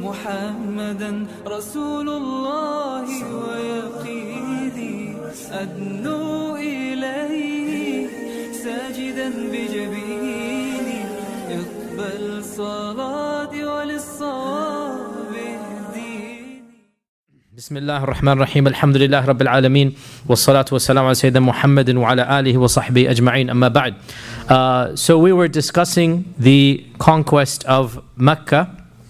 محمدا رسول الله ويقيني أدنو إليه ساجدا بجبيني اقبل صلاتي وللصواب اهديني. بسم الله الرحمن الرحيم. الحمد لله رب العالمين والصلاة والسلام على سيدنا محمد وعلى آله وصحبه أجمعين. أما بعد. So we were discussing the conquest of Mecca,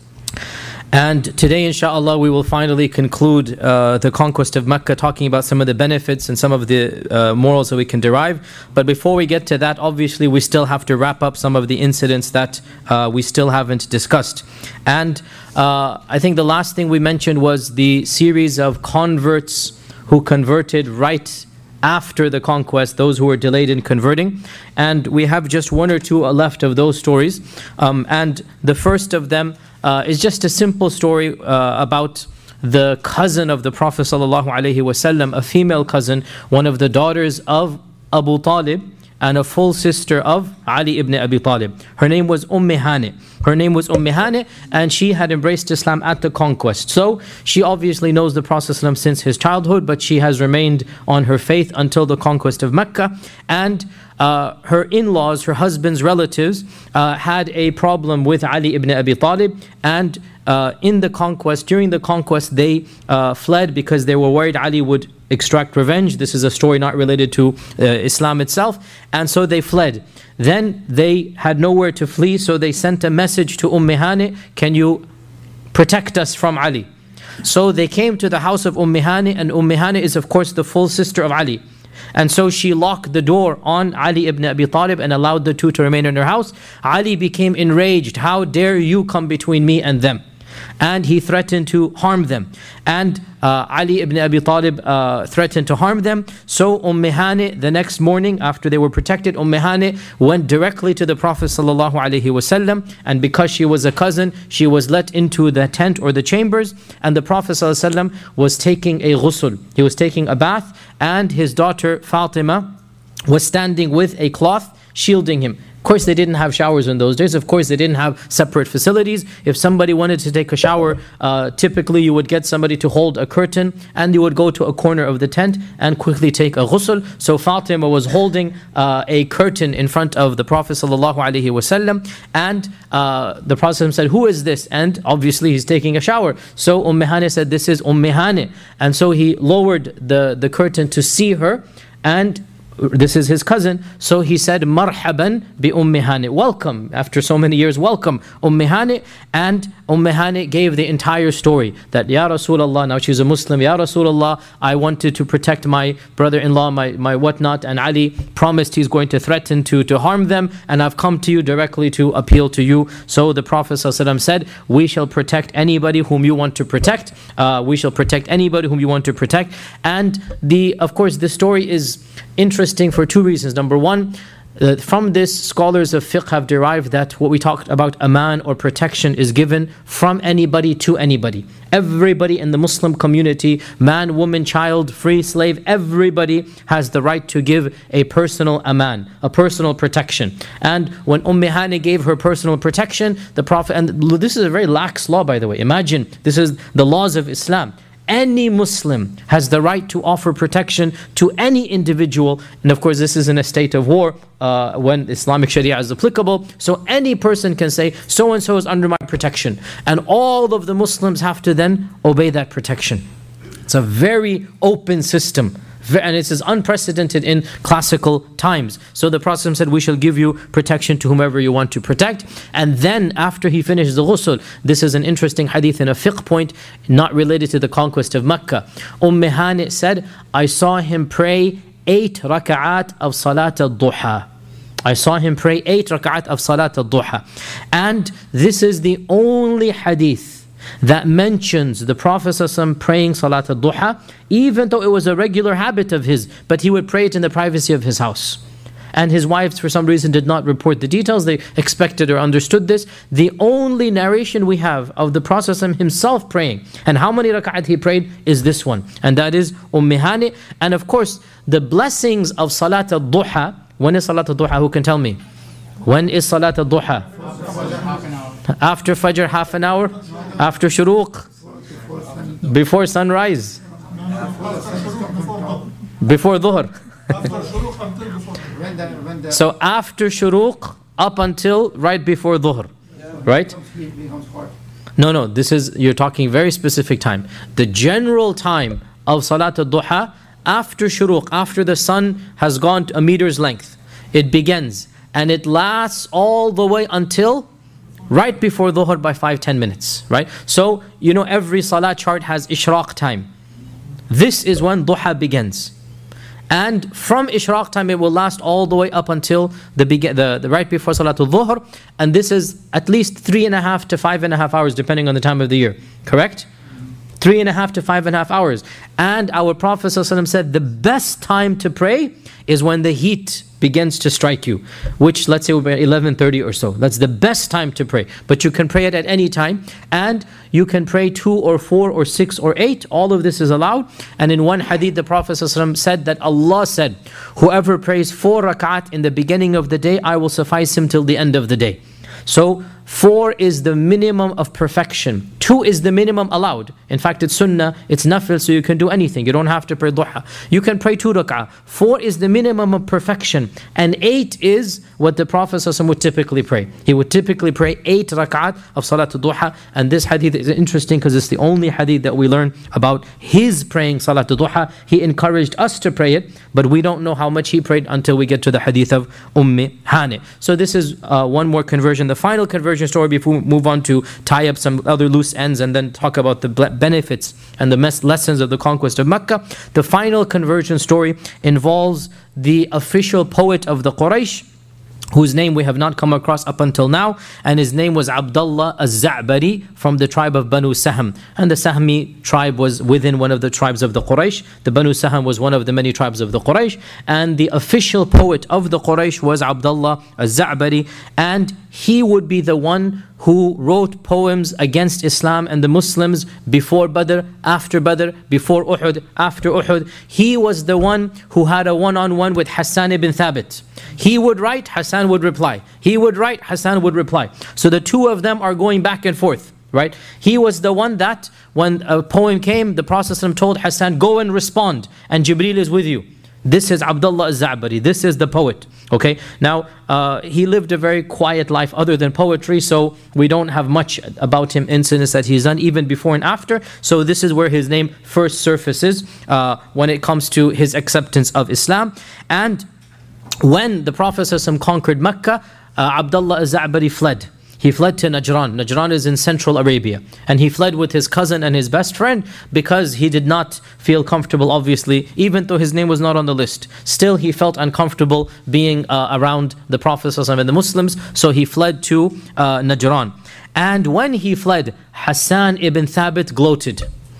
and today inshallah we will finally conclude the conquest of Mecca, talking about some of the benefits and some of the morals that we can derive. But before we get to that, obviously we still have to wrap up some of the incidents that we still haven't discussed. And I think the last thing we mentioned was the series of converts who converted right after the conquest, those who were delayed in converting. And we have just one or two left of those stories. And the first of them is just a simple story about the cousin of the Prophet ﷺ, a female cousin, one of the daughters of Abu Talib and a full sister of Ali ibn Abi Talib. Her name was Hani. Her name was Hani, and she had embraced Islam at the conquest. So she obviously knows the Prophet ﷺ since his childhood, but she has remained on her faith until the conquest of Mecca. And her in-laws, her husband's relatives, had a problem with Ali ibn Abi Talib, and during the conquest they fled because they were worried Ali would extract revenge. This is a story not related to Islam itself, and so they fled. Then they had nowhere to flee, so they sent a message to Hani, can you protect us from Ali? So they came to the house of Hani, and Hani is of course the full sister of Ali. And so she locked the door on Ali ibn Abi Talib and allowed the two to remain in her house. Ali became enraged. How dare you come between me and them? And he threatened to harm them. And Ali ibn Abi Talib threatened to harm them. So Hani, the next morning after they were protected, Hani went directly to the Prophet ﷺ, and because she was a cousin, she was let into the tent or the chambers, and the Prophet ﷺ was taking a ghusl. He was taking a bath, and his daughter Fatima was standing with a cloth shielding him. Of course, they didn't have showers in those days. Of course, they didn't have separate facilities. If somebody wanted to take a shower, typically you would get somebody to hold a curtain, and you would go to a corner of the tent and quickly take a ghusl. So Fatima was holding a curtain in front of the Prophet ﷺ, and the Prophet said, "Who is this?" And obviously he's taking a shower. So Hani said, "This is Hani." And so he lowered the curtain to see her, and this is his cousin. So he said, "Marhaban bi Hani." Welcome, after so many years, welcome Hani. And Hani gave the entire story, that Ya Rasulullah, now she's a Muslim, Ya Rasulullah, I wanted to protect my brother-in-law, my whatnot, and Ali promised he's going to threaten to harm them, and I've come to you directly to appeal to you. So the Prophet ﷺ said, we shall protect anybody whom you want to protect. We shall protect anybody whom you want to protect. And of course the story is interesting for two reasons. Number one, from this, scholars of fiqh have derived that what we talked about, aman or protection, is given from anybody to anybody. Everybody in the Muslim community, man, woman, child, free, slave, everybody has the right to give a personal aman, a personal protection. And when Hani gave her personal protection, the Prophet, and this is a very lax law, by the way. Imagine, this is the laws of Islam. Any Muslim has the right to offer protection to any individual, and of course this is in a state of war when Islamic Sharia is applicable. So any person can say, so and so is under my protection, and all of the Muslims have to then obey that protection. It's a very open system, and it is unprecedented in classical times. So the Prophet said, we shall give you protection to whomever you want to protect. And then after he finished the ghusl, this is an interesting hadith and a fiqh point not related to the conquest of Mecca. Hani said, I saw him pray 8 raka'at of salat al-duha. I saw him pray 8 raka'at of salat al-duha. And this is the only hadith that mentions the Prophet ﷺ praying Salat al-Duha, even though it was a regular habit of his, but he would pray it in the privacy of his house. And his wives, for some reason, did not report the details. They expected or understood this. The only narration we have of the Prophet ﷺ himself praying, and how many rak'at he prayed, is this one. And that is Hani. And of course, the blessings of Salat al-Duha. When is Salat al-Duha? Who can tell me? When is Salat al-Duha? After Fajr, half an hour. After shuruq, before sunrise, before dhuhr. So after shuruq up until right before dhuhr, right? No, this is, you're talking very specific time. The general time of Salat al-Duha, after shuruq, after the sun has gone to a meter's length, it begins and it lasts all the way until right before dhuhr by 5-10 minutes, right? So, you know, every salat chart has ishraq time. This is when duha begins. And from ishraq time, it will last all the way up until the right before Salatul Dhuhr. And this is at least 3.5 to 5.5 hours, depending on the time of the year. Correct? 3.5 to 5.5 hours. And our Prophet ﷺ said the best time to pray is when the heat begins to strike you, which let's say will be 11:30 or so. That's the best time to pray. But you can pray it at any time, and you can pray 2 or 4 or 6 or 8. All of this is allowed. And in one hadith, the Prophet ﷺ said that Allah said, whoever prays 4 rak'at in the beginning of the day, I will suffice him till the end of the day. So 4 is the minimum of perfection. 2 is the minimum allowed. In fact, it's sunnah, it's nafil, so you can do anything. You don't have to pray duha. You can pray 2 rak'ah. 4 is the minimum of perfection. And 8 is what the Prophet ﷺ would typically pray. He would typically pray 8 rak'at of Salatul Duha. And this hadith is interesting because it's the only hadith that we learn about his praying Salatul Duha. He encouraged us to pray it, but we don't know how much he prayed until we get to the hadith of Hani. So this is one more conversion. The final conversion story before we move on to tie up some other loose ends and then talk about the benefits and the lessons of the conquest of Mecca. The final conversion story involves the official poet of the Quraysh, whose name we have not come across up until now, and his name was Abdullah al-Za'bari from the tribe of Banu Sahm. And the Sahmi tribe was within one of the tribes of the Quraysh. The Banu Sahm was one of the many tribes of the Quraysh, and the official poet of the Quraysh was Abdullah al-Za'bari, and he would be the one who wrote poems against Islam and the Muslims before Badr, after Badr, before Uhud, after Uhud. He was the one who had a one-on-one with Hassan ibn Thabit. He would write, Hassan would reply. He would write, Hassan would reply. So the two of them are going back and forth, right? He was the one that when a poem came, the Prophet told Hassan, go and respond, and Jibreel is with you. This is Abdullah al-Za'bari. This is the poet. Okay. Now, he lived a very quiet life other than poetry, so we don't have much about him, incidents that he's done even before and after. So this is where his name first surfaces when it comes to his acceptance of Islam. And when the Prophet ﷺ conquered Mecca, Abdullah al-Za'bari fled. He fled to Najran. Najran is in central Arabia. And he fled with his cousin and his best friend because he did not feel comfortable, obviously, even though his name was not on the list. Still, he felt uncomfortable being around the Prophet ﷺ and the Muslims, so he fled to Najran. And when he fled, Hassan ibn Thabit gloated.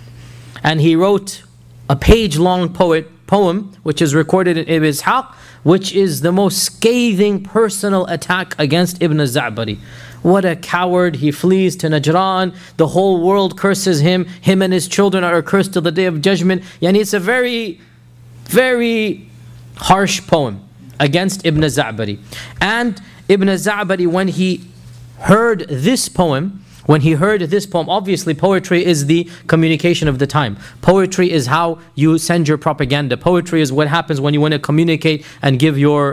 And he wrote a page-long poem, which is recorded in Ibn Ishaq, which is the most scathing personal attack against Ibn al-Za'bari. What a coward, he flees to Najran, the whole world curses him and his children are cursed till the day of judgment. Yani it's a very, very harsh poem against Ibn al-Za'bari. And Ibn al-Za'bari, when he heard this poem, obviously poetry is the communication of the time. Poetry is how you send your propaganda. Poetry is what happens when you want to communicate and give your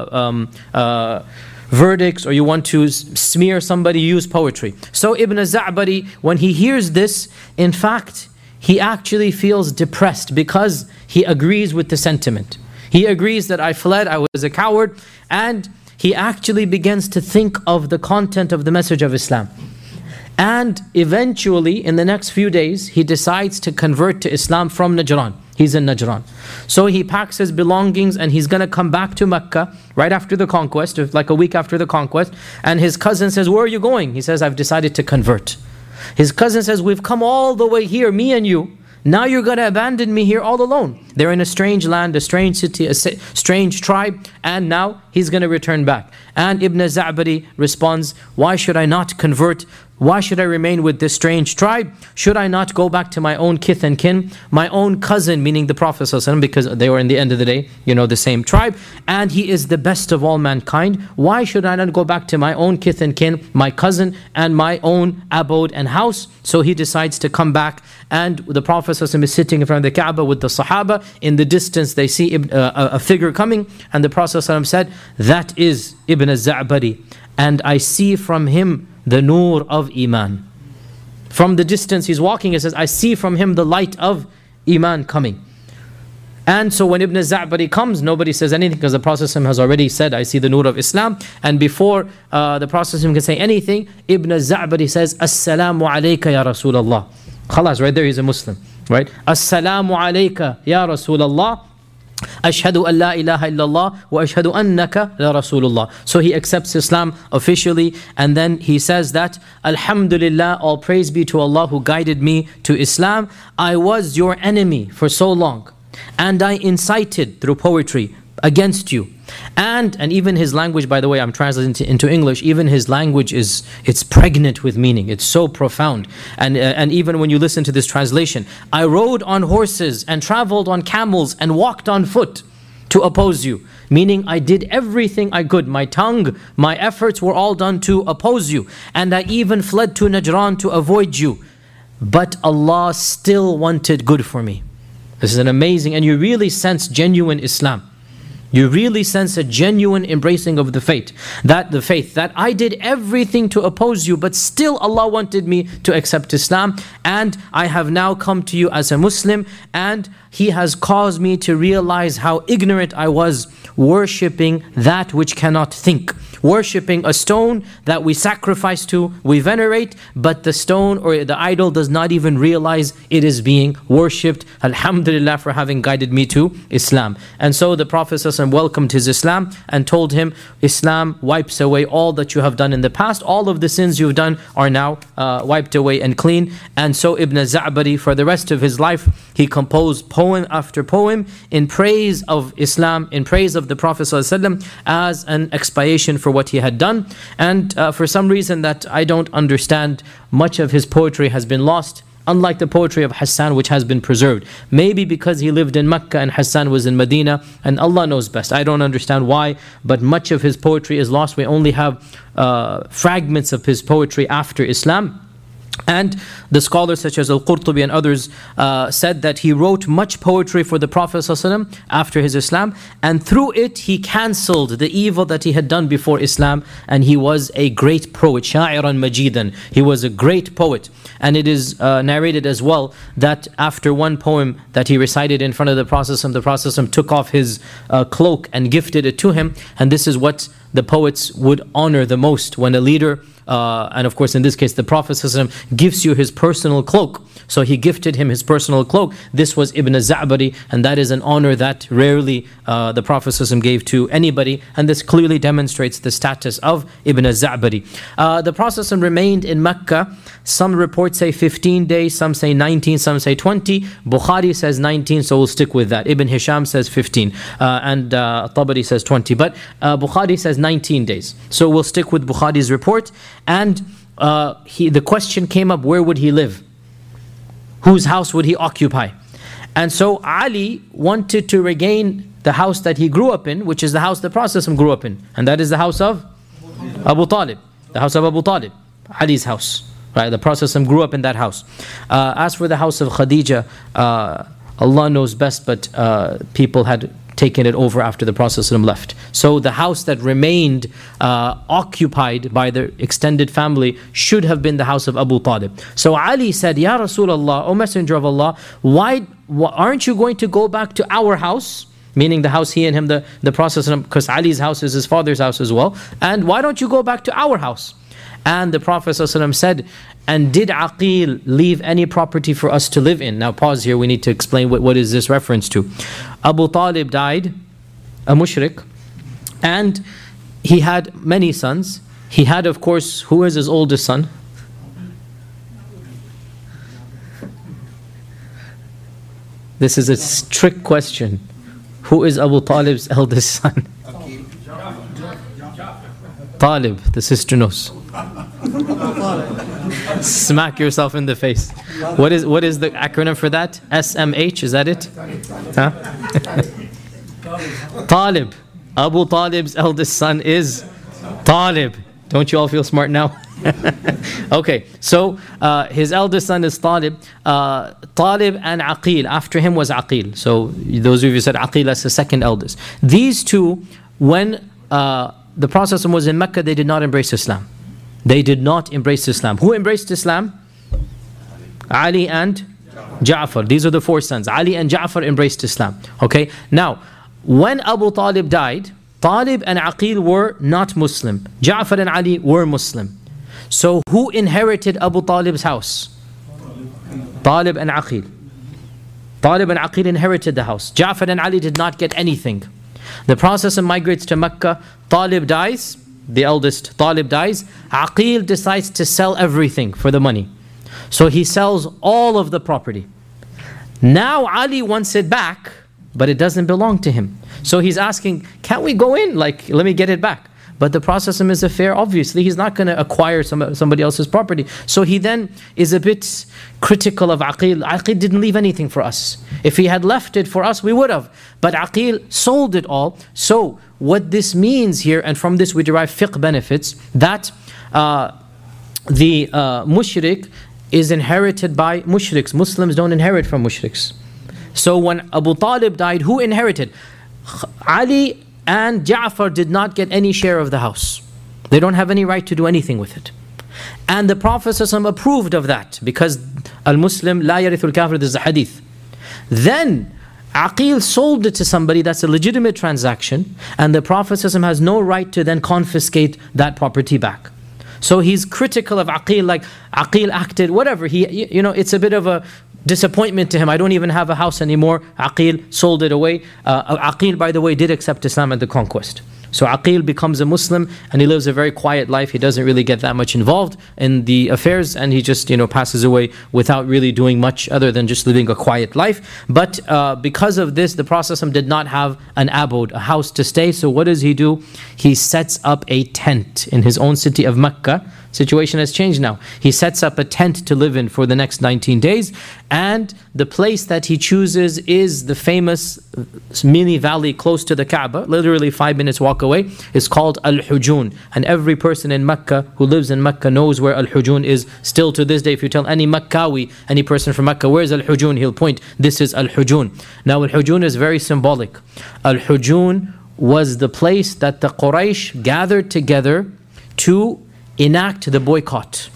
verdicts, or you want to smear somebody, use poetry. So Ibn al-Za'bari, when he hears this, in fact, he actually feels depressed because he agrees with the sentiment. He agrees that I fled, I was a coward, and he actually begins to think of the content of the message of Islam. And eventually, in the next few days, he decides to convert to Islam from Najran. He's in Najran. So he packs his belongings and he's going to come back to Mecca right after the conquest, like a week after the conquest. And his cousin says, where are you going? He says, I've decided to convert. His cousin says, we've come all the way here, me and you. Now you're going to abandon me here all alone. They're in a strange land, a strange city, a strange tribe, and now he's going to return back. And Ibn Za'bari responds, why should I not convert? Why should I remain with this strange tribe? Should I not go back to my own kith and kin, my own cousin, meaning the Prophet ﷺ, because they were in the end of the day, the same tribe, and he is the best of all mankind. Why should I not go back to my own kith and kin, my cousin, and my own abode and house? So he decides to come back, and the Prophet ﷺ is sitting in front of the Kaaba with the Sahaba. In the distance they see a figure coming, and the Prophet ﷺ said, that is Ibn Za'bari, and I see from him the nur of Iman. From the distance he's walking, he says, I see from him the light of Iman coming. And so when Ibn Za'bari comes, nobody says anything, because the Prophet has already said, I see the nur of Islam. And before the Prophet can say anything, Ibn Za'bari says, Assalamu alayka ya Rasulullah. Khalas, right there he's a Muslim, right? Assalamu alayka ya Rasulullah. Ashhadu an la ilaha illallah wa ashhadu annaka la Rasulullah. So he accepts Islam officially, and then he says that, Alhamdulillah, all praise be to Allah who guided me to Islam. I was your enemy for so long, and I incited through poetry against you. And even his language, by the way, I'm translating into English, even his language it's pregnant with meaning. It's so profound. And even when you listen to this translation, I rode on horses and traveled on camels and walked on foot to oppose you. Meaning I did everything I could. My tongue, my efforts were all done to oppose you. And I even fled to Najran to avoid you. But Allah still wanted good for me. This is an amazing, and you really sense genuine Islam. You really sense a genuine embracing of the faith. That I did everything to oppose you, but still Allah wanted me to accept Islam. And I have now come to you as a Muslim, and He has caused me to realize how ignorant I was, worshipping that which cannot think. Worshipping a stone that we sacrifice to, we venerate, but the stone or the idol does not even realize it is being worshipped. Alhamdulillah for having guided me to Islam. And so the Prophet ﷺ welcomed his Islam and told him, Islam wipes away all that you have done in the past. All of the sins you've done are now wiped away and clean. And so Ibn Za'bari, for the rest of his life, he composed poem after poem in praise of Islam, in praise of the Prophet ﷺ, as an expiation for what he had done. And for some reason that I don't understand, much of his poetry has been lost, unlike the poetry of Hassan, which has been preserved. Maybe because he lived in Mecca and Hassan was in Medina, and Allah knows best. I don't understand why, but much of his poetry is lost. We only have fragments of his poetry after Islam. And the scholars such as Al-Qurtubi and others said that he wrote much poetry for the Prophet ﷺ after his Islam, and through it he cancelled the evil that he had done before Islam, and he was a great poet, sha'iran majidan. He was a great poet. And it is narrated as well that after one poem that he recited in front of the Prophet ﷺ took off his cloak and gifted it to him. And this is what the poets would honor the most, when a leader, and of course in this case the Prophet ﷺ gives you his personal cloak. So he gifted him his personal cloak. This was Ibn Za'bari, and that is an honor that rarely the Prophet ﷺ gave to anybody, and this clearly demonstrates the status of Ibn Za'bari. The Prophet ﷺ remained in Mecca. Some reports say 15 days, some say 19, some say 20. Bukhari says 19, so we'll stick with that. Ibn Hisham says 15, and Tabari says 20, but Bukhari says 19 days. So we'll stick with Bukhari's report. And the question came up, where would he live? Whose house would he occupy? And so Ali wanted to regain the house that he grew up in, which is the house the Prophet grew up in, and that is the house of Abu Talib. The house of Abu Talib, Ali's house. Right? The Prophet grew up in that house. As for the house of Khadija, Allah knows best, but people had taken it over after the Prophet left. So the house that remained occupied by the extended family should have been the house of Abu Talib. So Ali said, Ya Rasulullah, O Messenger of Allah, why aren't you going to go back to our house? Meaning the house he and him, the Prophet, because Ali's house is his father's house as well. And why don't you go back to our house? And the Prophet ﷺ said, and did Aqil leave any property for us to live in? Now pause here, we need to explain what is this reference to. Abu Talib died, a mushrik, and he had many sons. He had, of course, who is his oldest son? This is a trick question. Who is Abu Talib's eldest son? Talib, the sister knows. Smack yourself in the face. What is the acronym for that? SMH, is that it? Huh? Talib. Abu Talib's eldest son is Talib. Don't you all feel smart now? Okay, so his eldest son is Talib. Talib and Aqil, after him was Aqil. So those of you said Aqil as the second eldest. These two, when the Prophet was in Mecca, they did not embrace Islam. They did not embrace Islam. Who embraced Islam? Ali and Ja'far. These are the four sons. Ali and Ja'far embraced Islam. Okay, now when Abu Talib died, Talib and Aqil were not Muslim. Ja'far and Ali were Muslim. So who inherited Abu Talib's house? Talib and Aqil. Talib and Aqil inherited the house. Ja'far and Ali did not get anything. The Prophet migrates to Mecca. Talib dies, the eldest Talib dies. Aqil decides to sell everything for the money. So he sells all of the property. Now Ali wants it back, but it doesn't belong to him. So he's asking, can't we go in? Like, let me get it back. But the Prophet is a fair, obviously, he's not going to acquire somebody else's property. So he then is a bit critical of Aqil. Aqil didn't leave anything for us. If he had left it for us, we would have. But Aqil sold it all. So what this means here, and from this we derive fiqh benefits, that the mushrik is inherited by mushriks. Muslims don't inherit from mushriks. So when Abu Talib died, who inherited? Ali and Ja'far did not get any share of the house. They don't have any right to do anything with it. And the Prophet ﷺ approved of that, because al-Muslim la yarithul kafir, this is a hadith. Then Aqil sold it to somebody, that's a legitimate transaction, and the Prophet ﷺ has no right to then confiscate that property back. So he's critical of Aqil, like Aqil acted, whatever, it's a bit of a disappointment to him. I don't even have a house anymore. Aqil sold it away. Aqil, by the way, did accept Islam at the conquest. So Aqil becomes a Muslim and he lives a very quiet life. He doesn't really get that much involved in the affairs, and he just passes away without really doing much other than just living a quiet life. But because of this, the Prophet did not have an abode, a house to stay. So what does he do? He sets up a tent in his own city of Mecca. Situation has changed now. He sets up a tent to live in for the next 19 days, and the place that he chooses is the famous mini valley close to the Kaaba, literally 5 minutes walk away. It's called Al-Hujun, and every person in Mecca who lives in Mecca knows where Al-Hujun is. Still to this day, if you tell any Meccawi, any person from Mecca, where's Al-Hujun, he'll point, this is Al-Hujun. Now Al-Hujun is very symbolic. Al-Hujun was the place that the Quraysh gathered together to enact the boycott.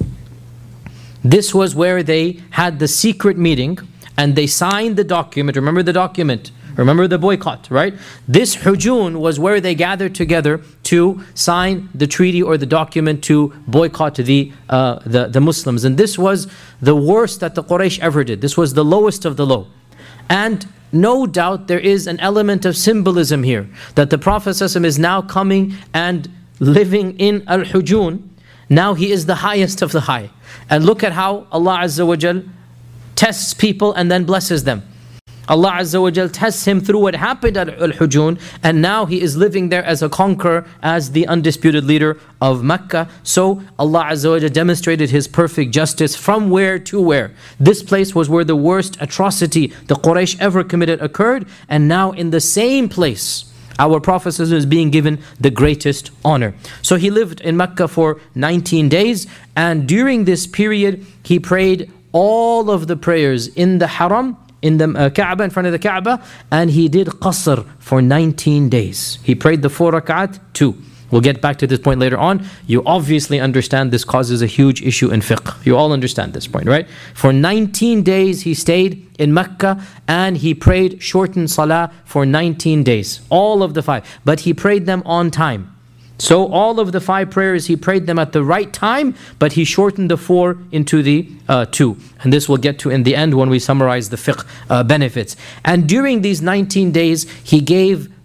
This was where they had the secret meeting and they signed the document. Remember the document? Remember the boycott, right? This Hujun was where they gathered together to sign the treaty or the document to boycott the Muslims. And this was the worst that the Quraysh ever did. This was the lowest of the low. And no doubt there is an element of symbolism here, that the Prophet ﷺ is now coming and living in Al-Hujun. Now he is the highest of the high. And look at how Allah Azza wa Jal tests people and then blesses them. Allah Azza wa Jal tests him through what happened at Al-Hujun, and now he is living there as a conqueror, as the undisputed leader of Mecca. So Allah Azza wa Jal demonstrated His perfect justice from where to where. This place was where the worst atrocity the Quraysh ever committed occurred, and now in the same place our Prophet is being given the greatest honor. So he lived in Mecca for 19 days, and during this period he prayed all of the prayers in the Haram, in the Kaaba, in front of the Kaaba, and he did qasr for 19 days. He prayed the 4 rak'at too. We'll get back to this point later on. You obviously understand this causes a huge issue in fiqh. You all understand this point, right? For 19 days he stayed in Mecca and he prayed shortened salah for 19 days. All of the 5. But he prayed them on time. So all of the 5 prayers, he prayed them at the right time, but he shortened the 4 into the 2. And this we'll get to in the end when we summarize the fiqh benefits. And during these 19 days, he gave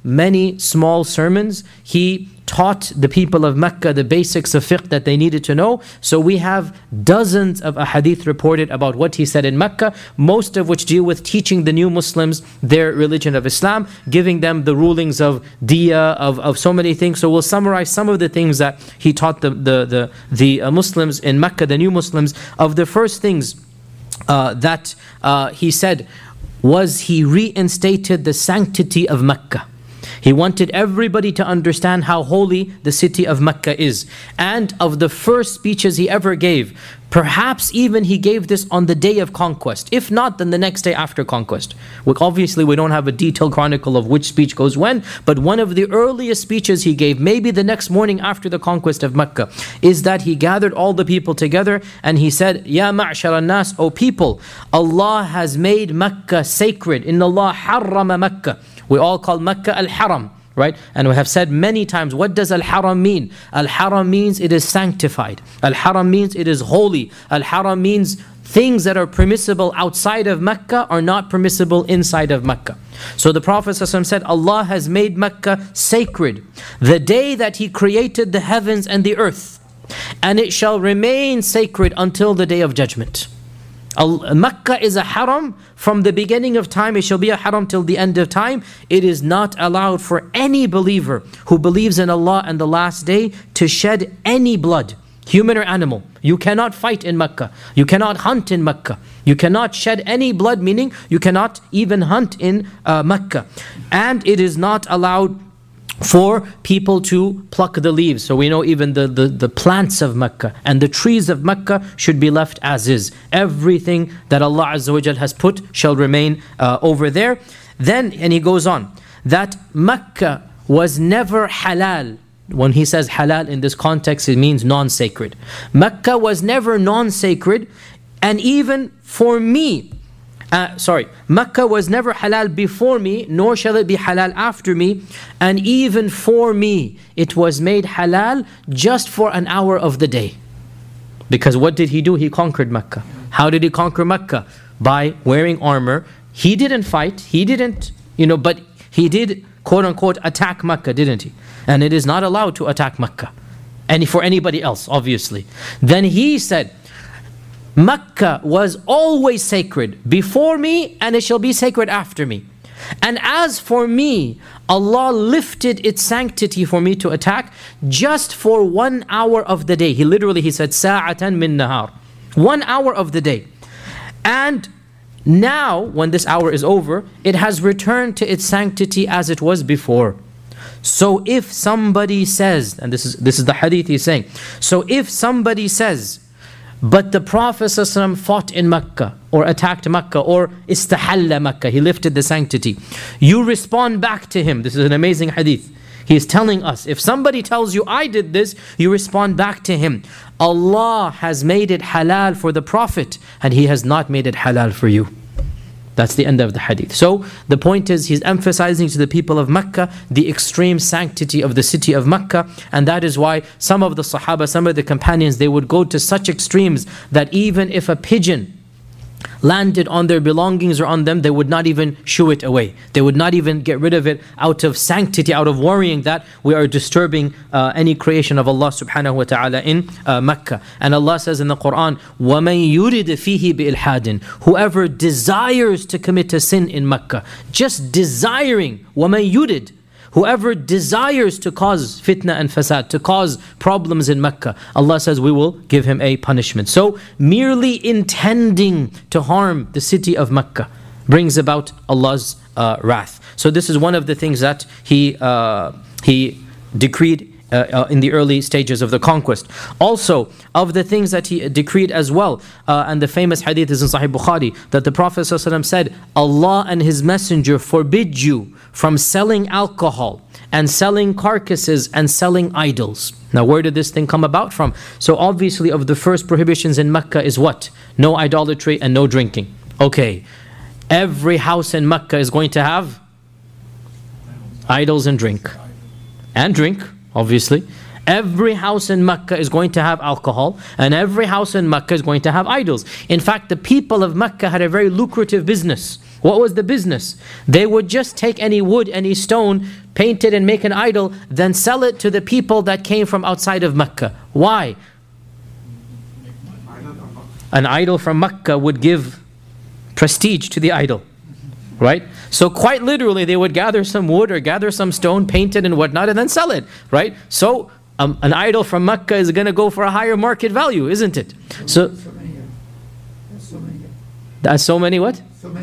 many small sermons. He taught the people of Mecca the basics of fiqh that they needed to know. So we have dozens of ahadith reported about what he said in Mecca, most of which deal with teaching the new Muslims their religion of Islam, giving them the rulings of diya, of so many things. So we'll summarize some of the things that he taught the Muslims in Mecca, the new Muslims. Of the first things that he said was he reinstated the sanctity of Mecca. He wanted everybody to understand how holy the city of Mecca is. And of the first speeches he ever gave, perhaps even he gave this on the day of conquest. If not, then the next day after conquest. Obviously, we don't have a detailed chronicle of which speech goes when, but one of the earliest speeches he gave, maybe the next morning after the conquest of Mecca, is that he gathered all the people together and he said, Ya ma'shar al-nas, O people, Allah has made Mecca sacred. Inna Allah harrama Mecca. We all call Mecca al-Haram, right? And we have said many times, what does al-Haram mean? Al-Haram means it is sanctified. Al-Haram means it is holy. Al-Haram means things that are permissible outside of Mecca are not permissible inside of Mecca. So the Prophet ﷺ said, Allah has made Mecca sacred the day that He created the heavens and the earth, and it shall remain sacred until the day of judgment. Mecca is a haram from the beginning of time. It shall be a haram till the end of time. It is not allowed for any believer who believes in Allah and the last day to shed any blood, human or animal. You cannot fight in Mecca. You cannot hunt in Mecca. You cannot shed any blood, meaning you cannot even hunt in Mecca. And it is not allowed for people to pluck the leaves. So we know even the plants of Mecca and the trees of Mecca should be left as is. Everything that Allah Azza wa Jal has put shall remain over there. Then, and he goes on, that Mecca was never halal. When he says halal in this context, it means non-sacred. Mecca was never non-sacred, and even for me, Mecca was never halal before me, nor shall it be halal after me. And even for me, it was made halal just for an hour of the day. Because what did he do? He conquered Mecca. How did he conquer Mecca? By wearing armor. He didn't fight. He didn't, but he did, quote unquote, attack Mecca, didn't he? And it is not allowed to attack Mecca. And for anybody else, obviously. Then he said, Mecca was always sacred before me, and it shall be sacred after me. And as for me, Allah lifted its sanctity for me to attack just for 1 hour of the day. He said, Sa'atan min nahar. 1 hour of the day. And now, when this hour is over, it has returned to its sanctity as it was before. So if somebody says, and this is the hadith he's saying, so if somebody says, but the Prophet ﷺ fought in Mecca, or attacked Mecca, or istahalla Mecca, he lifted the sanctity, you respond back to him. This is an amazing hadith. He is telling us, if somebody tells you, I did this, you respond back to him. Allah has made it halal for the Prophet, and He has not made it halal for you. That's the end of the hadith. So the point is, he's emphasizing to the people of Mecca the extreme sanctity of the city of Mecca, and that is why some of the Sahaba, some of the companions, they would go to such extremes that even if a pigeon landed on their belongings or on them, they would not even shoo it away. They would not even get rid of it out of sanctity, out of worrying that we are disturbing any creation of Allah subhanahu wa ta'ala in Mecca. And Allah says in the Quran, وَمَن يُرِدْ فِيهِ بِإِلْحَادٍ, whoever desires to commit a sin in Mecca, just desiring, وَمَن يُرِدْ, whoever desires to cause fitna and fasad, to cause problems in Mecca, Allah says we will give him a punishment. So merely intending to harm the city of Mecca brings about Allah's wrath. So this is one of the things that he decreed in the early stages of the conquest. Also, of the things that he decreed as well, and the famous hadith is in Sahih Bukhari, that the Prophet ﷺ said, Allah and His Messenger forbid you from selling alcohol and selling carcasses and selling idols. Now, where did this thing come about from? So obviously, of the first prohibitions in Mecca is what? No idolatry and no drinking. Okay, every house in Mecca is going to have idols and drink. And drink, obviously. Every house in Mecca is going to have alcohol, and every house in Mecca is going to have idols. In fact, the people of Mecca had a very lucrative business. What was the business? They would just take any wood, any stone, paint it and make an idol, then sell it to the people that came from outside of Mecca. Why? An idol from Mecca would give prestige to the idol, right? So quite literally, they would gather some wood or gather some stone, paint it and whatnot, and then sell it, right? So an idol from Mecca is going to go for a higher market value, isn't it? So that's so many what?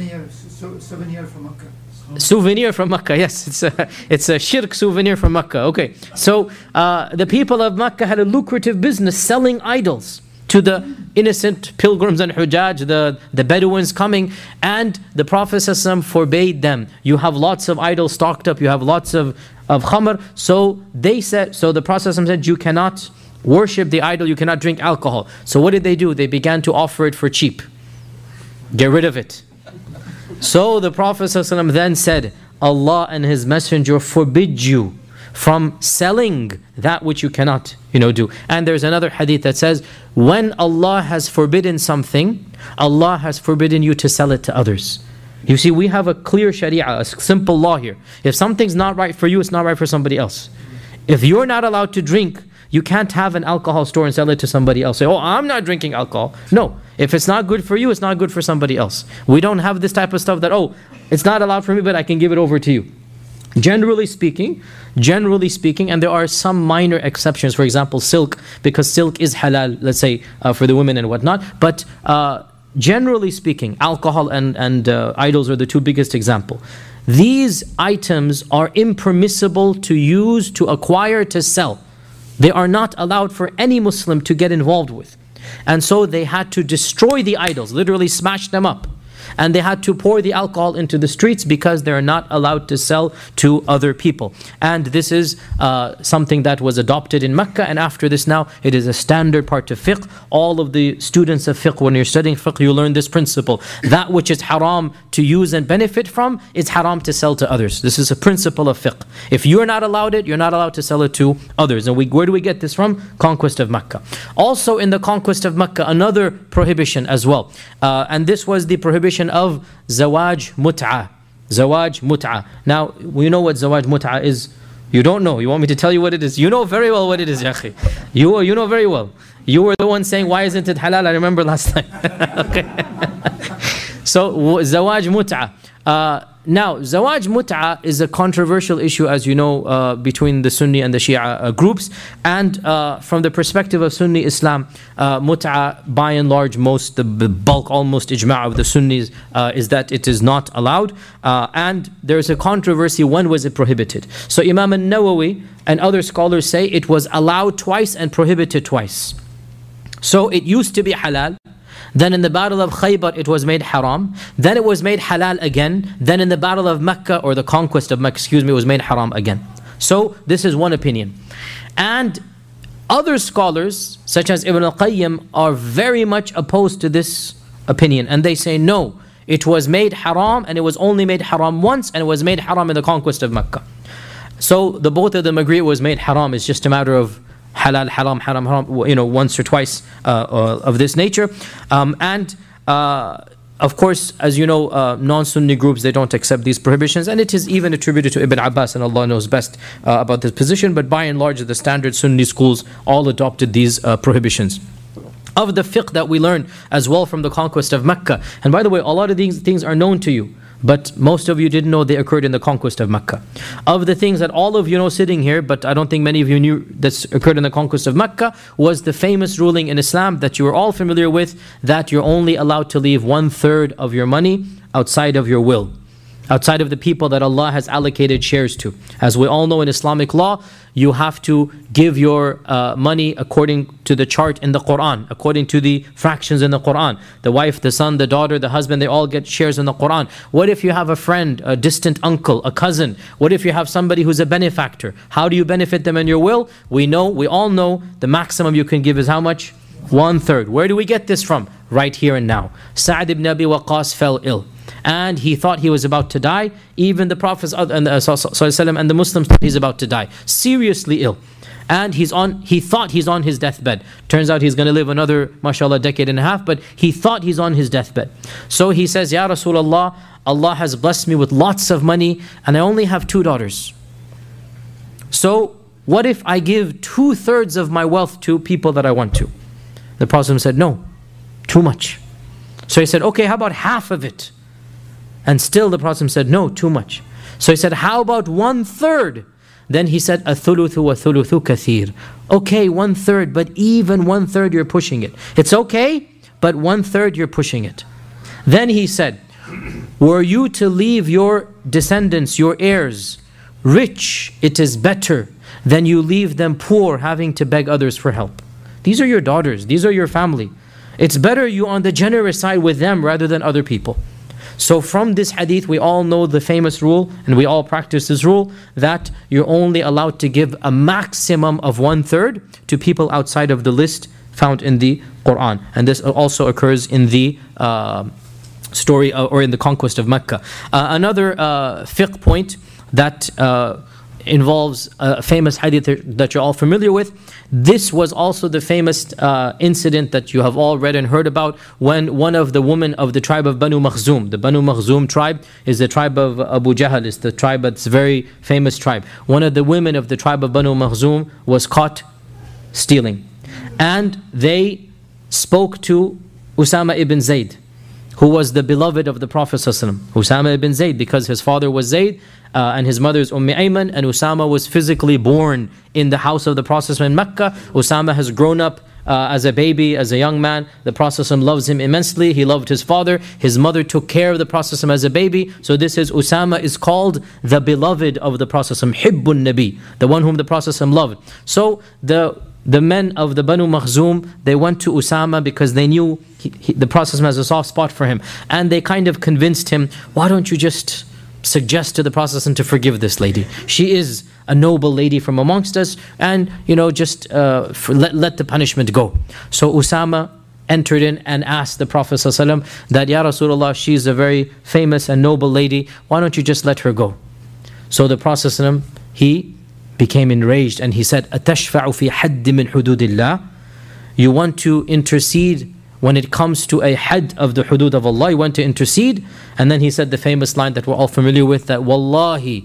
Souvenir from Mecca. Souvenir from Mecca, yes, it's a shirk souvenir from Mecca. Okay, so the people of Mecca had a lucrative business selling idols to the innocent pilgrims and hujjaj, the Bedouins coming, and the Prophet ﷺ forbade them. You have lots of idols stocked up, you have lots of khamr. So the Prophet ﷺ said, you cannot worship the idol, you cannot drink alcohol. So what did they do? They began to offer it for cheap. Get rid of it. So the Prophet ﷺ then said, Allah and His Messenger forbid you from selling that which you cannot, do. And there's another hadith that says, when Allah has forbidden something, Allah has forbidden you to sell it to others. You see, we have a clear sharia, a simple law here. If something's not right for you, it's not right for somebody else. If you're not allowed to drink, you can't have an alcohol store and sell it to somebody else. Say, oh, I'm not drinking alcohol. No, if it's not good for you, it's not good for somebody else. We don't have this type of stuff that, oh, it's not allowed for me, but I can give it over to you. Generally speaking, and there are some minor exceptions, for example, silk, because silk is halal, let's say, for the women and whatnot, but generally speaking, alcohol and idols are the two biggest examples. These items are impermissible to use, to acquire, to sell. They are not allowed for any Muslim to get involved with. And so they had to destroy the idols, literally smash them up. And they had to pour the alcohol into the streets because they're not allowed to sell to other people. And this is something that was adopted in Mecca, and after this now it is a standard part of fiqh. All of the students of fiqh, when you're studying fiqh, you learn this principle. That which is haram to use and benefit from is haram to sell to others. This is a principle of fiqh. If you're not allowed it, you're not allowed to sell it to others. And where do we get this from? Conquest of Mecca. Also in the conquest of Mecca, another prohibition as well. And this was the prohibition of zawaj mut'ah. Zawaj mut'ah. Now, we know what zawaj mut'ah is. You don't know. You want me to tell you what it is? You know very well what it is, ya akhi. You know very well. You were the one saying, why isn't it halal? I remember last time. Okay. So, zawaj mut'ah. Now, zawaj mut'ah is a controversial issue, as you know, between the Sunni and the Shia groups. And from the perspective of Sunni Islam, mut'ah, by and large, the bulk, almost ijma' of the Sunnis, is that it is not allowed. And there's a controversy, when was it prohibited? So Imam al-Nawawi and other scholars say it was allowed twice and prohibited twice. So it used to be halal. Then in the battle of Khaybar it was made haram. Then it was made halal again. Then in the battle of Mecca, or the conquest of Mecca, it was made haram again. So this is one opinion. And other scholars, such as Ibn al-Qayyim, are very much opposed to this opinion. And they say no, it was made haram, and it was only made haram once, and it was made haram in the conquest of Mecca. So the both of them agree it was made haram. It's just a matter of halal, haram, haram, haram, once or twice of this nature. Of course, as you know, non-Sunni groups, they don't accept these prohibitions, and it is even attributed to Ibn Abbas, and Allah knows best about this position, but by and large, the standard Sunni schools all adopted these prohibitions. Of the fiqh that we learn as well from the conquest of Mecca, and by the way, a lot of these things are known to you, but most of you didn't know they occurred in the conquest of Mecca. Of the things that all of you know sitting here, but I don't think many of you knew that occurred in the conquest of Mecca, was the famous ruling in Islam that you are all familiar with, that you're only allowed to leave 1/3 of your money outside of your will, outside of the people that Allah has allocated shares to. As we all know in Islamic law, you have to give your money according to the chart in the Quran, according to the fractions in the Quran. The wife, the son, the daughter, the husband, they all get shares in the Quran. What if you have a friend, a distant uncle, a cousin? What if you have somebody who's a benefactor? How do you benefit them in your will? We all know the maximum you can give is how much? 1/3. Where do we get this from? Right here and now. Sa'd ibn Abi Waqqas fell ill, and he thought he was about to die. Even the Prophet and the Muslims thought he's about to die, seriously ill. And he thought he's on his deathbed. Turns out he's going to live another, mashallah, decade and a half, but he thought he's on his deathbed. So he says, Ya Rasulullah, Allah has blessed me with lots of money, and I only have 2 daughters. So what if I give 2/3 of my wealth to people that I want to? The Prophet said, no, too much. So he said, okay, how about half of it? And still the Prophet said, no, too much. So he said, how about 1/3? Then he said, "Athuluthu wa thuluthu kathir." Okay, 1/3, but even 1/3 you're pushing it. It's okay, but 1/3 you're pushing it. Then he said, were you to leave your descendants, your heirs, rich, it is better than you leave them poor, having to beg others for help. These are your daughters, these are your family. It's better you on the generous side with them rather than other people. So from this hadith, we all know the famous rule, and we all practice this rule, that you're only allowed to give a maximum of 1/3 to people outside of the list found in the Quran. And this also occurs in the story or in the conquest of Mecca. Another fiqh point that involves a famous hadith that you're all familiar with. This was also the famous incident that you have all read and heard about, when one of the women of the tribe of Banu Makhzum, the Banu Makhzum tribe is the tribe of Abu Jahl, it's the tribe that's a very famous tribe. One of the women of the tribe of Banu Makhzum was caught stealing. And they spoke to Usama ibn Zayd, who was the beloved of the Prophet ﷺ. Usama ibn Zayd, because his father was Zayd and his mother is Ayman, and Usama was physically born in the house of the Prophet in Mecca. Usama has grown up as a baby, as a young man. The Prophet loves him immensely. He loved his father. His mother took care of the Prophet as a baby. So this is, Usama is called the beloved of the Prophet, Hibbun Nabi, the one whom the Prophet loved. So the men of the Banu Makhzum, they went to Usama because they knew the Prophet has a soft spot for him. And they kind of convinced him, why don't you just suggest to the Prophet to forgive this lady? She is a noble lady from amongst us, and just let the punishment go. So Usama entered in and asked the Prophet ﷺ that, Ya Rasulullah, she's a very famous and noble lady, why don't you just let her go? So the Prophet ﷺ, he became enraged and he said, أَتَشْفَعُ فِي حَدِّ مِنْ حُدُودِ اللَّهِ? You want to intercede when it comes to a had of the hudud of Allah, you want to intercede? And then he said the famous line that we're all familiar with, that Wallahi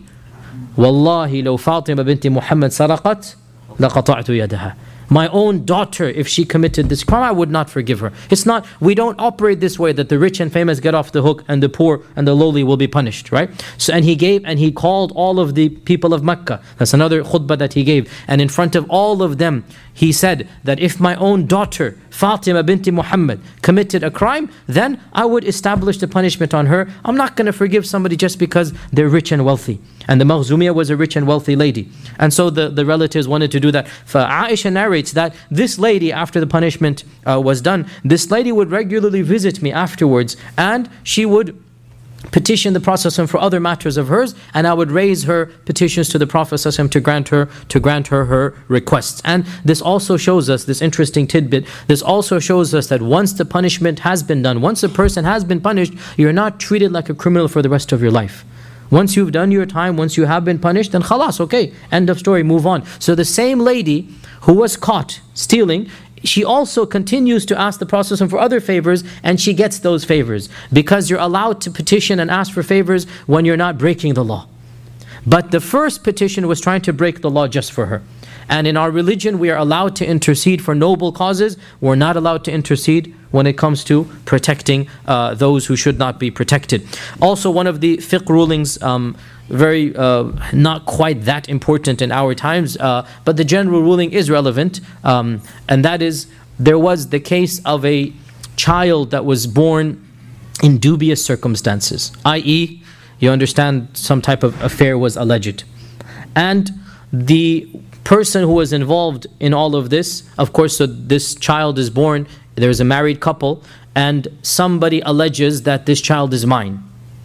لو فاطمة بنت محمد سرقت لقطعت يدها. My own daughter, if she committed this crime, I would not forgive her. It's not, we don't operate this way, that the rich and famous get off the hook and the poor and the lowly will be punished, right? So, and he called all of the people of Mecca. That's another khutbah that he gave. And in front of all of them, he said that if my own daughter, Fatima binti Muhammad, committed a crime, then I would establish the punishment on her. I'm not going to forgive somebody just because they're rich and wealthy. And the Makhzumiyah was a rich and wealthy lady. And so the relatives wanted to do that. Aisha narrates that this lady, after the punishment was done, this lady would regularly visit me afterwards, and she would petition the Prophet for other matters of hers, and I would raise her petitions to the Prophet to grant her her requests. And this also shows us, this interesting tidbit, this also shows us that once the punishment has been done, once a person has been punished, you're not treated like a criminal for the rest of your life. Once you've done your time, once you have been punished, then khalas, okay, end of story, move on. So the same lady who was caught stealing, she also continues to ask the Prophet for other favors, and she gets those favors, because you're allowed to petition and ask for favors when you're not breaking the law. But the first petition was trying to break the law just for her. And in our religion, we are allowed to intercede for noble causes. We're not allowed to intercede when it comes to protecting those who should not be protected. Also, one of the fiqh rulings, very not quite that important in our times, but the general ruling is relevant, and that is, there was the case of a child that was born in dubious circumstances, i.e., you understand, some type of affair was alleged. And the person who was involved in all of this, of course, so this child is born, there's a married couple, and somebody alleges that this child is mine.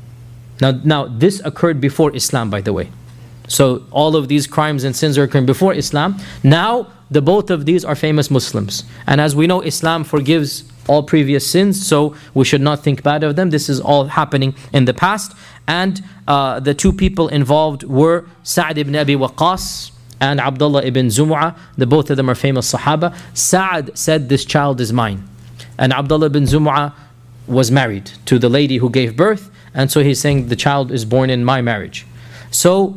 Now this occurred before Islam, by the way. So all of these crimes and sins are occurring before Islam. Now the both of these are famous Muslims. And as we know, Islam forgives all previous sins, so we should not think bad of them. This is all happening in the past. And the two people involved were Sa'd ibn Abi Waqqas and Abdullah ibn Zum'ah. The both of them are famous Sahaba. Sa'd said, this child is mine. And Abdullah ibn Zum'ah was married to the lady who gave birth. And so he's saying, the child is born in my marriage. So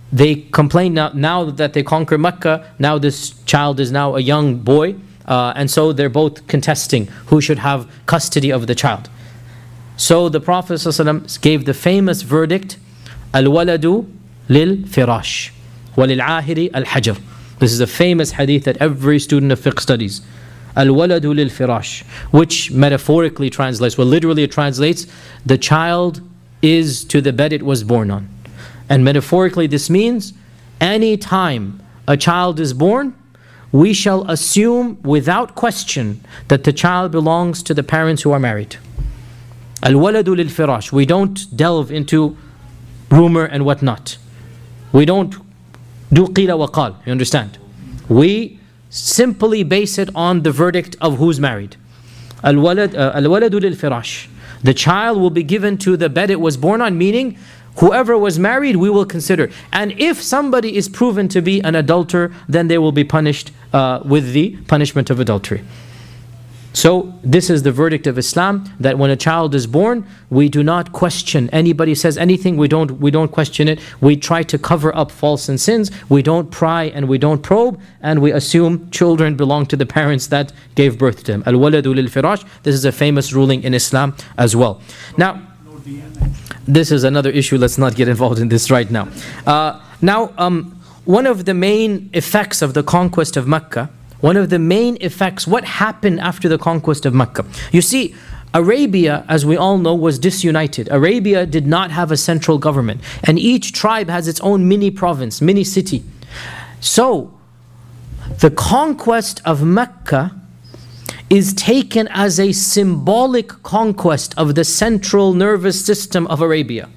they complain now that they conquer Mecca, now this child is now a young boy, and so they're both contesting who should have custody of the child. So the Prophet ﷺ gave the famous verdict, Al-waladu lil-firash, walil-ahiri al-hajar. This is a famous hadith that every student of fiqh studies. Al-waladu lil-firash, which metaphorically translates, well literally it translates, the child is to the bed it was born on. And metaphorically this means, any time a child is born, we shall assume without question that the child belongs to the parents who are married. Al-waladu lil-firash. We don't delve into rumor and whatnot. We don't do qila wa qal, you understand? We simply base it on the verdict of who's married. Al-waladu lil-firash. The child will be given to the bed it was born on, meaning whoever was married, we will consider. And if somebody is proven to be an adulterer, then they will be punished with the punishment of adultery. So this is the verdict of Islam, that when a child is born, we do not question. Anybody says anything, we don't question it. We try to cover up faults and sins. We don't pry and we don't probe, and we assume children belong to the parents that gave birth to them. Al-waladu lil-firash. This is a famous ruling in Islam as well. Now, this is another issue. Let's not get involved in this right now. One of the main effects of the conquest of Mecca, what happened after the conquest of Mecca? You see, Arabia, as we all know, was disunited. Arabia did not have a central government, and each tribe has its own mini province, mini city. So, the conquest of Mecca is taken as a symbolic conquest of the central nervous system of Arabia.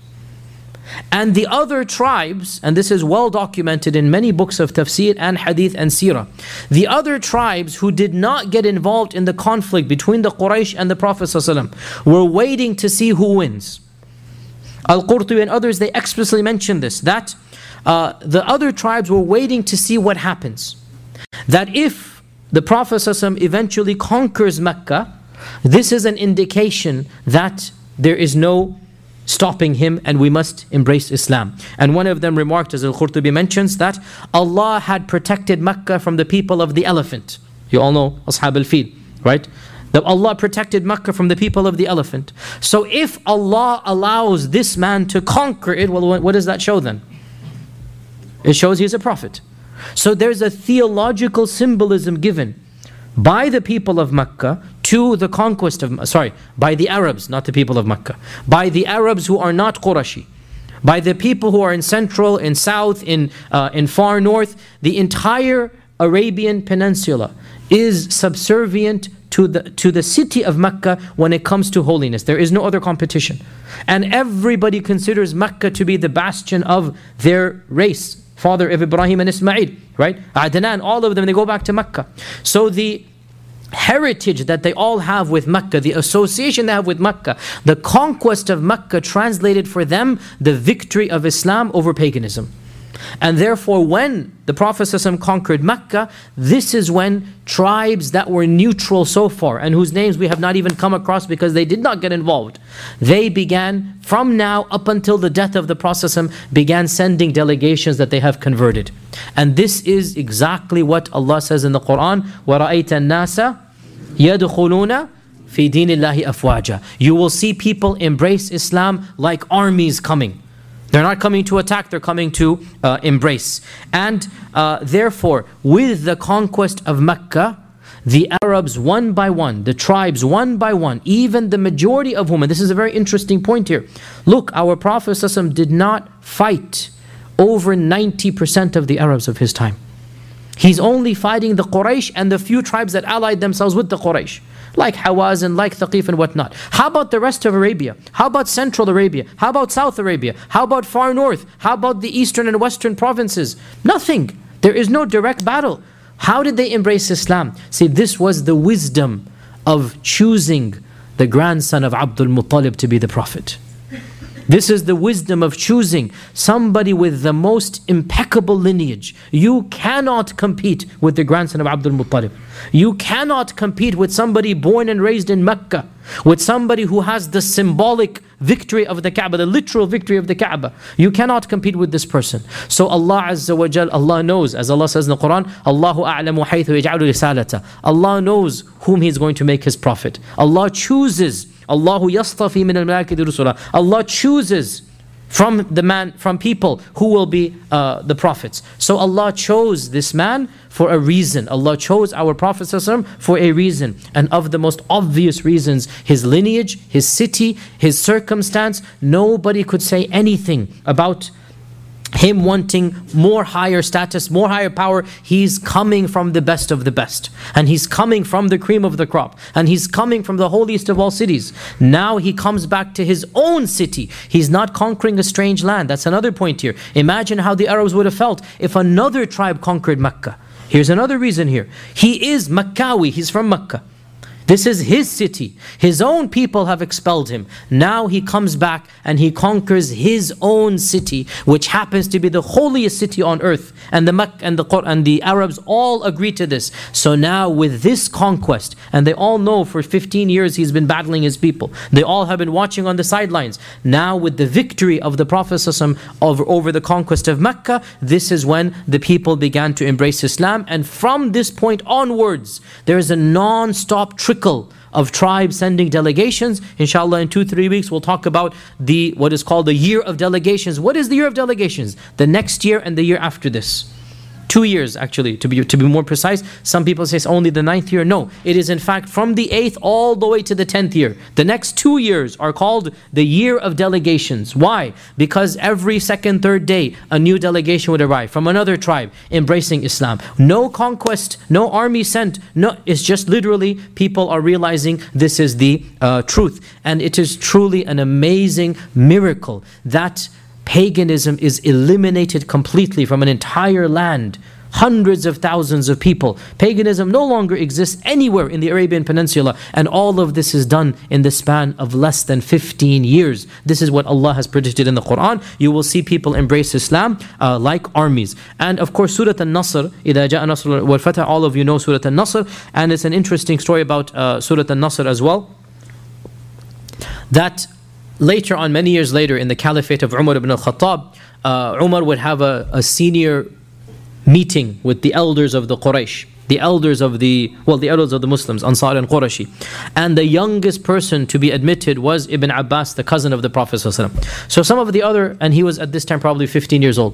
And the other tribes, and this is well documented in many books of tafsir and hadith and seerah, the other tribes who did not get involved in the conflict between the Quraysh and the Prophet ﷺ were waiting to see who wins. Al-Qurtubi and others, they explicitly mention this, that the other tribes were waiting to see what happens. That if the Prophet ﷺ eventually conquers Mecca, this is an indication that there is no stopping him and we must embrace Islam. And one of them remarked, as Al-Qurtubi mentions, that Allah had protected Mecca from the people of the elephant. You all know Ashab al-Fil, right? That Allah protected Mecca from the people of the elephant. So if Allah allows this man to conquer it, well, what does that show then? It shows he's a prophet. So there's a theological symbolism given by the people of Mecca to the conquest of, by the Arabs, not the people of Mecca, by the Arabs who are not Qurashi, by the people who are in central, in south, in far north. The entire Arabian Peninsula is subservient to the city of Mecca when it comes to holiness. There is no other competition. And everybody considers Mecca to be the bastion of their race. Father of Ibrahim and Ismail, right? Adnan, all of them, they go back to Mecca. So the heritage that they all have with Mecca, the association they have with Mecca, the conquest of Mecca translated for them the victory of Islam over paganism. And therefore when the Prophet ﷺ conquered Mecca, this is when tribes that were neutral so far, and whose names we have not even come across because they did not get involved, they began, from now up until the death of the Prophet ﷺ, began sending delegations that they have converted. And this is exactly what Allah says in the Quran, وَرَأَيْتَ النَّاسَ يَدْخُلُونَ فِي دِينِ اللَّهِ أَفْوَاجًا. You will see people embrace Islam like armies coming. They're not coming to attack, they're coming to embrace. And therefore, with the conquest of Mecca, the Arabs one by one, the tribes one by one, even the majority of whom, and this is a very interesting point here. Look, our Prophet ﷺ did not fight over 90% of the Arabs of his time. He's only fighting the Quraysh and the few tribes that allied themselves with the Quraysh, like Hawazin, like Thaqif and whatnot. How about the rest of Arabia? How about Central Arabia? How about South Arabia? How about far north? How about the eastern and western provinces? Nothing. There is no direct battle. How did they embrace Islam? See, this was the wisdom of choosing the grandson of Abdul Muttalib to be the Prophet. This is the wisdom of choosing somebody with the most impeccable lineage. You cannot compete with the grandson of Abdul Muttalib. You cannot compete with somebody born and raised in Mecca, with somebody who has the symbolic victory of the Kaaba, the literal victory of the Kaaba. You cannot compete with this person. So Allah Azza wa Jal, Allah knows, as Allah says in the Quran, Allahu a'lamu haythu yaj'alu risalata. Allah knows whom He is going to make His prophet. Allah chooses. Allahu yastafi min al-malaikati rusula. Allah chooses from people who will be the prophets. So Allah chose this man for a reason. Allah chose our Prophet ﷺ for a reason. And of the most obvious reasons, his lineage, his city, his circumstance, nobody could say anything about him wanting more higher status, more higher power. He's coming from the best of the best. And he's coming from the cream of the crop. And he's coming from the holiest of all cities. Now he comes back to his own city. He's not conquering a strange land. That's another point here. Imagine how the Arabs would have felt if another tribe conquered Mecca. Here's another reason here. He is Makkawi. He's from Mecca. This is his city. His own people have expelled him. Now he comes back and he conquers his own city, which happens to be the holiest city on earth. And the Arabs all agree to this. So now with this conquest, and they all know for 15 years he's been battling his people. They all have been watching on the sidelines. Now with the victory of the Prophet ﷺ over the conquest of Mecca, this is when the people began to embrace Islam. And from this point onwards, there is a non-stop trickle of tribes sending delegations. Inshallah, in 2-3 weeks, we'll talk about what is called the year of delegations. What is the year of delegations? The next year and the year after this. 2 years actually, to be more precise. Some people say it's only the 9th year. No, it is in fact from the 8th all the way to the 10th year. The next 2 years are called the year of delegations. Why? Because every second, third day, a new delegation would arrive from another tribe embracing Islam. No conquest, no army sent. No, it's just literally people are realizing this is the truth. And it is truly an amazing miracle that paganism is eliminated completely from an entire land. Hundreds of thousands of people. Paganism no longer exists anywhere in the Arabian Peninsula, and all of this is done in the span of less than 15 years. This is what Allah has predicted in the Quran. You will see people embrace Islam like armies. And of course, Surah An-Nasr, إِذَا جَاءَ نَصْرُ وَالْفَتْحُ, all of you know Surah An-Nasr, and it's an interesting story about Surah An-Nasr as well. That later on, many years later, in the caliphate of Umar ibn al-Khattab, Umar would have a senior meeting with the elders of the Quraysh, the elders of the Muslims, Ansar and Qurashi. And the youngest person to be admitted was Ibn Abbas, the cousin of the Prophet ﷺ. So some of the other, and he was at this time probably 15 years old,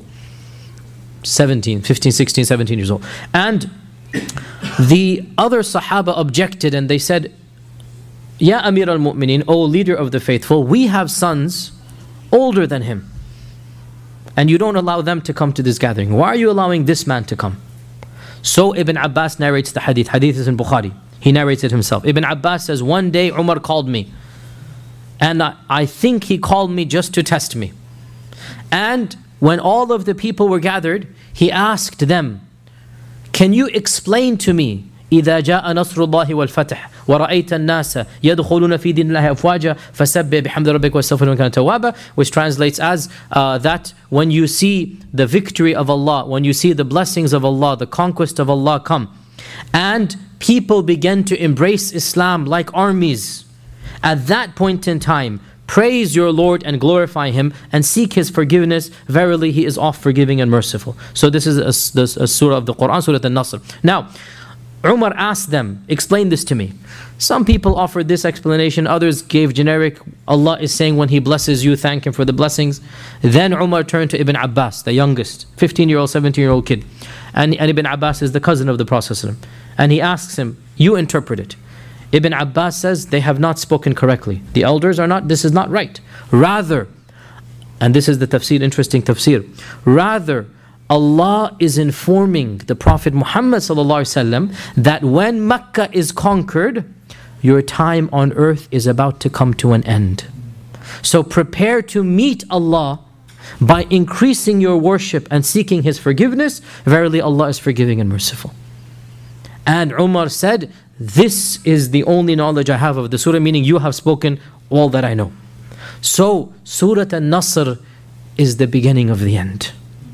15, 16, 17 years old. And the other Sahaba objected and they said, Ya Amir al-Mu'mineen, O leader of the faithful, we have sons older than him. And you don't allow them to come to this gathering. Why are you allowing this man to come? So Ibn Abbas narrates the hadith. Hadith is in Bukhari. He narrates it himself. Ibn Abbas says, one day Umar called me. And I think he called me just to test me. And when all of the people were gathered, he asked them, can you explain to me إذا جاء نصر الله والفتح ورأيت الناس يدخلون في دين الله أفواجا فسبح بحمد ربك واستغفره إنه كان توابا, which translates as that when you see the victory of Allah, when you see the blessings of Allah, the conquest of Allah come, and people begin to embrace Islam like armies, at that point in time, praise your Lord and glorify Him and seek His forgiveness. Verily He is oft forgiving and merciful. So this is a surah of the Quran, Surah An-Nasr. Now, Umar asked them, explain this to me. Some people offered this explanation, others gave generic, Allah is saying when He blesses you, thank Him for the blessings. Then Umar turned to Ibn Abbas, the youngest, 15-year-old, 17-year-old kid. And Ibn Abbas is the cousin of the Prophet ﷺ. And he asks him, you interpret it. Ibn Abbas says, they have not spoken correctly. The elders are not, this is not right. Rather, and this is the tafsir, interesting tafsir. Rather, Allah is informing the Prophet Muhammad ﷺ that when Mecca is conquered, your time on earth is about to come to an end. So prepare to meet Allah by increasing your worship and seeking His forgiveness. Verily Allah is forgiving and merciful. And Umar said, this is the only knowledge I have of the surah, meaning you have spoken all that I know. So, Surah An-Nasr is the beginning of the end.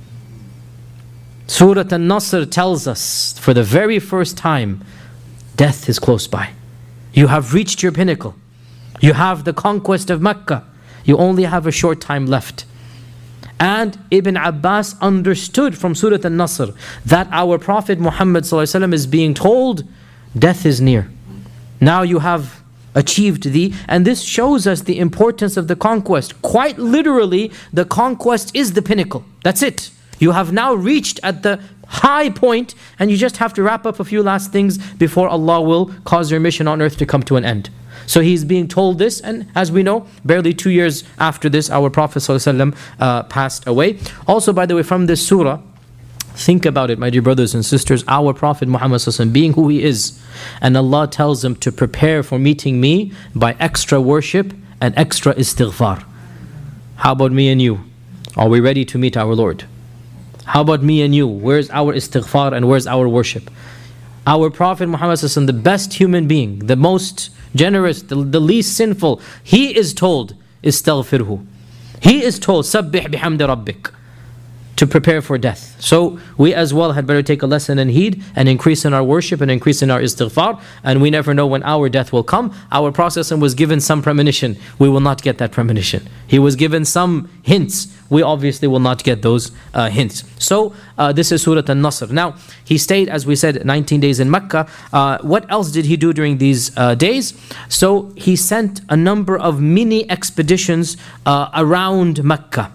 Surah An-Nasr tells us for the very first time, death is close by. You have reached your pinnacle. You have the conquest of Mecca. You only have a short time left. And Ibn Abbas understood from Surah An-Nasr that our Prophet Muhammad ﷺ is being told, death is near. Now you have achieved and this shows us the importance of the conquest. Quite literally, the conquest is the pinnacle. That's it. You have now reached at the high point, and you just have to wrap up a few last things before Allah will cause your mission on earth to come to an end. So he's being told this, and as we know, barely 2 years after this, our Prophet ﷺ passed away. Also, by the way, from this surah, think about it, my dear brothers and sisters, our Prophet Muhammad ﷺ, being who he is, and Allah tells him to prepare for meeting me by extra worship and extra istighfar. How about me and you? Are we ready to meet our Lord? How about me and you? Where's our istighfar and where's our worship? Our Prophet Muhammad ﷺ, the best human being, the most generous, the least sinful, he is told, istaghfirhu. He is told, sabbih bihamdi rabbik, to prepare for death. So we as well had better take a lesson and heed and increase in our worship and increase in our istighfar. And we never know when our death will come. Our Prophet was given some premonition. We will not get that premonition. He was given some hints. We obviously will not get those hints. So this is Surah An-Nasr. Now, he stayed, as we said, 19 days in Mecca. What else did he do during these days? So he sent a number of mini expeditions around Mecca,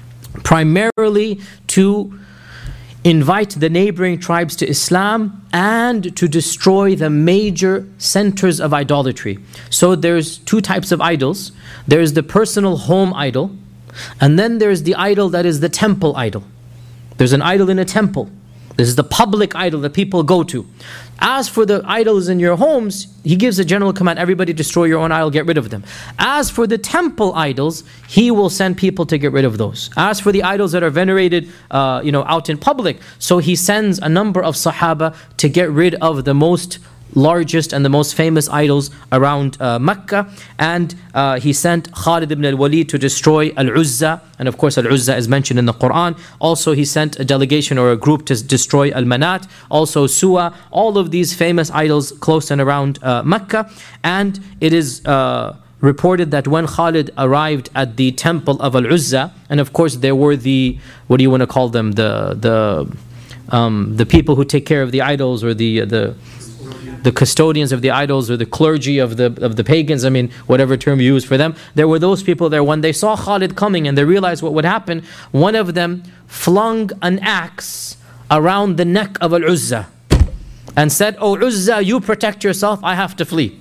primarily to invite the neighboring tribes to Islam and to destroy the major centers of idolatry. So there's two types of idols. There's the personal home idol, and then there's the idol that is the temple idol. There's an idol in a temple. This is the public idol that people go to. As for the idols in your homes, he gives a general command, everybody destroy your own idol, get rid of them. As for the temple idols, he will send people to get rid of those. As for the idols that are venerated out in public, so he sends a number of Sahaba to get rid of the most largest and the most famous idols around Mecca. And he sent Khalid ibn al-Walid to destroy Al-Uzza, and of course Al-Uzza is mentioned in the Quran. Also he sent a delegation or a group to destroy Al-Manat, also Suwa, all of these famous idols close and around Mecca. And it is reported that when Khalid arrived at the temple of Al-Uzza, and of course there were the, what do you want to call them, the people who take care of the idols, or the custodians of the idols, or the clergy of the pagans, I mean, whatever term you use for them. There were those people there. When they saw Khalid coming and they realized what would happen, one of them flung an axe around the neck of Al-Uzza and said, "Oh Uzza, you protect yourself, I have to flee."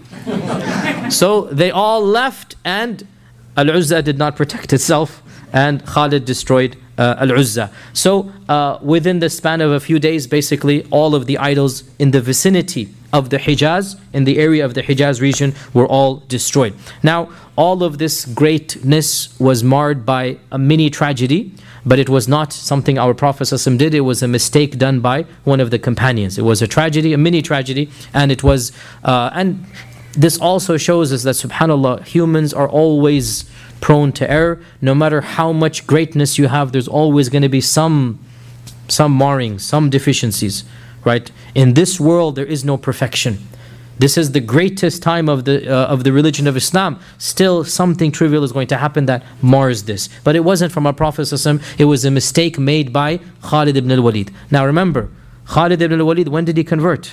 So they all left, and Al-Uzza did not protect itself, and Khalid destroyed Al-Uzza. So within the span of a few days, basically all of the idols in the vicinity of the Hijaz, in the area of the Hijaz region, were all destroyed. Now, all of this greatness was marred by a mini tragedy, but it was not something our Prophet ﷺ did. It was a mistake done by one of the companions. It was a tragedy, a mini tragedy, and it was, and this also shows us that, subhanAllah, humans are always prone to error. No matter how much greatness you have, there's always going to be some marring, some deficiencies, right? In this world, there is no perfection. This is the greatest time of the religion of Islam. Still, something trivial is going to happen that mars this. But it wasn't from our Prophet ﷺ. It was a mistake made by Khalid ibn al-Walid. Now remember, Khalid ibn al-Walid, when did he convert?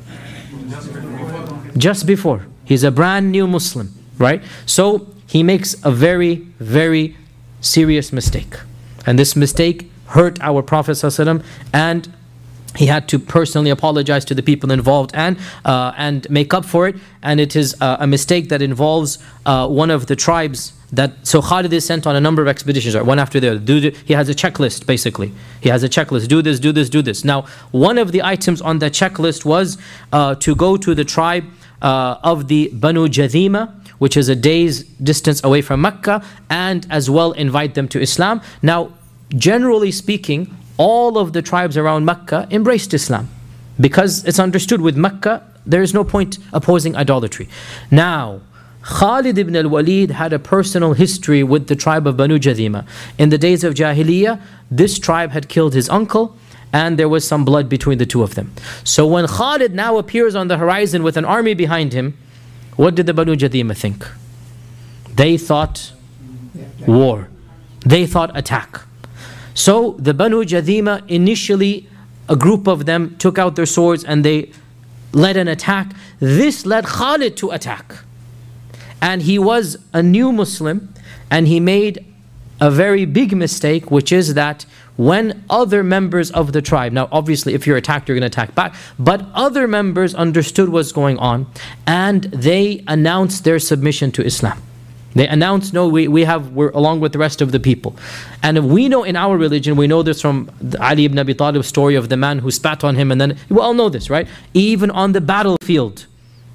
Just before. He's a brand new Muslim, right? So he makes a very, very serious mistake. And this mistake hurt our Prophet ﷺ, and he had to personally apologize to the people involved and make up for it. And it is a mistake that involves one of the tribes so Khalid is sent on a number of expeditions, right, one after the other. He has a checklist, basically. He has a checklist. Do this, do this, do this. Now, one of the items on that checklist was to go to the tribe of the Banu Jathima, which is a day's distance away from Mecca, and as well invite them to Islam. Now, generally speaking, all of the tribes around Mecca embraced Islam, because it's understood with Mecca, there is no point opposing idolatry. Now, Khalid ibn al-Walid had a personal history with the tribe of Banu Jathima. In the days of Jahiliyyah, this tribe had killed his uncle, and there was some blood between the two of them. So when Khalid now appears on the horizon with an army behind him, what did the Banu Jathima think? They thought war. They thought attack. So the Banu Jathima, initially a group of them took out their swords and they led an attack. This led Khalid to attack. And he was a new Muslim, and he made a very big mistake, which is that when other members of the tribe, now obviously if you're attacked, you're going to attack back, but other members understood what's going on, and they announced their submission to Islam. They announced, no, we're along with the rest of the people. And we know in our religion, we know this from Ali ibn Abi Talib's story of the man who spat on him, and then, we all know this, right? Even on the battlefield,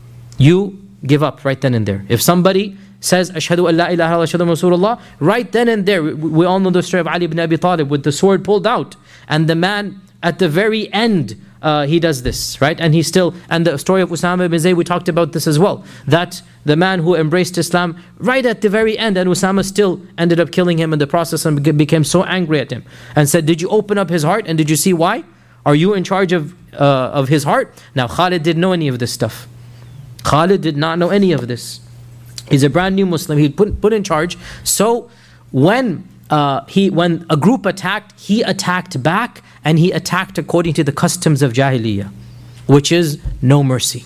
you give up right then and there. If somebody says, Ashhadu an la ilaha illallah, Ashhadu Rasulullah, right then and there, we all know the story of Ali ibn Abi Talib with the sword pulled out, and the man at the very end, he does this, right? And and the story of Usama ibn Zayd, we talked about this as well, that the man who embraced Islam right at the very end, and Usama still ended up killing him in the process and became so angry at him and said, did you open up his heart and did you see why? Are you in charge of his heart? Now Khalid didn't know any of this stuff. Khalid did not know any of this. He's a brand new Muslim. He put in charge. So when a group attacked, he attacked back, and he attacked according to the customs of Jahiliyyah, which is no mercy.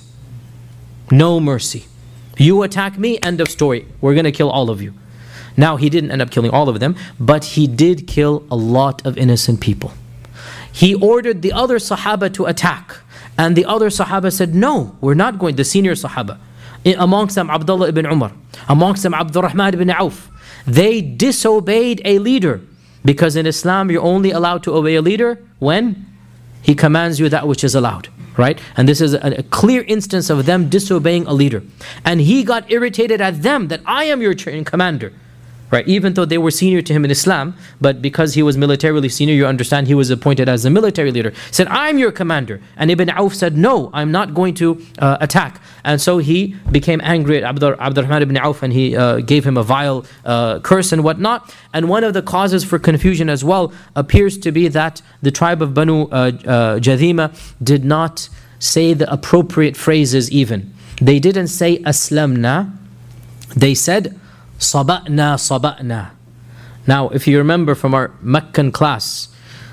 No mercy. You attack me, end of story. We're going to kill all of you. Now he didn't end up killing all of them, but he did kill a lot of innocent people. He ordered the other Sahaba to attack, and the other Sahaba said, no, we're not going, the senior Sahaba. Amongst them Abdullah ibn Umar, amongst them Abdurrahman ibn Auf. They disobeyed a leader, because in Islam you're only allowed to obey a leader when he commands you that which is allowed, right? And this is a clear instance of them disobeying a leader. And he got irritated at them that I am your commander. Right? Even though they were senior to him in Islam, but because he was militarily senior, you understand he was appointed as a military leader. He said, I'm your commander. And Ibn Auf said, no, I'm not going to attack. And so he became angry at Abdurrahman ibn Auf, and he gave him a vile curse and whatnot. And one of the causes for confusion as well appears to be that the tribe of Banu Jathima did not say the appropriate phrases even. They didn't say aslamna. They said Saba'na, saba'na. Now, if you remember from our Meccan class,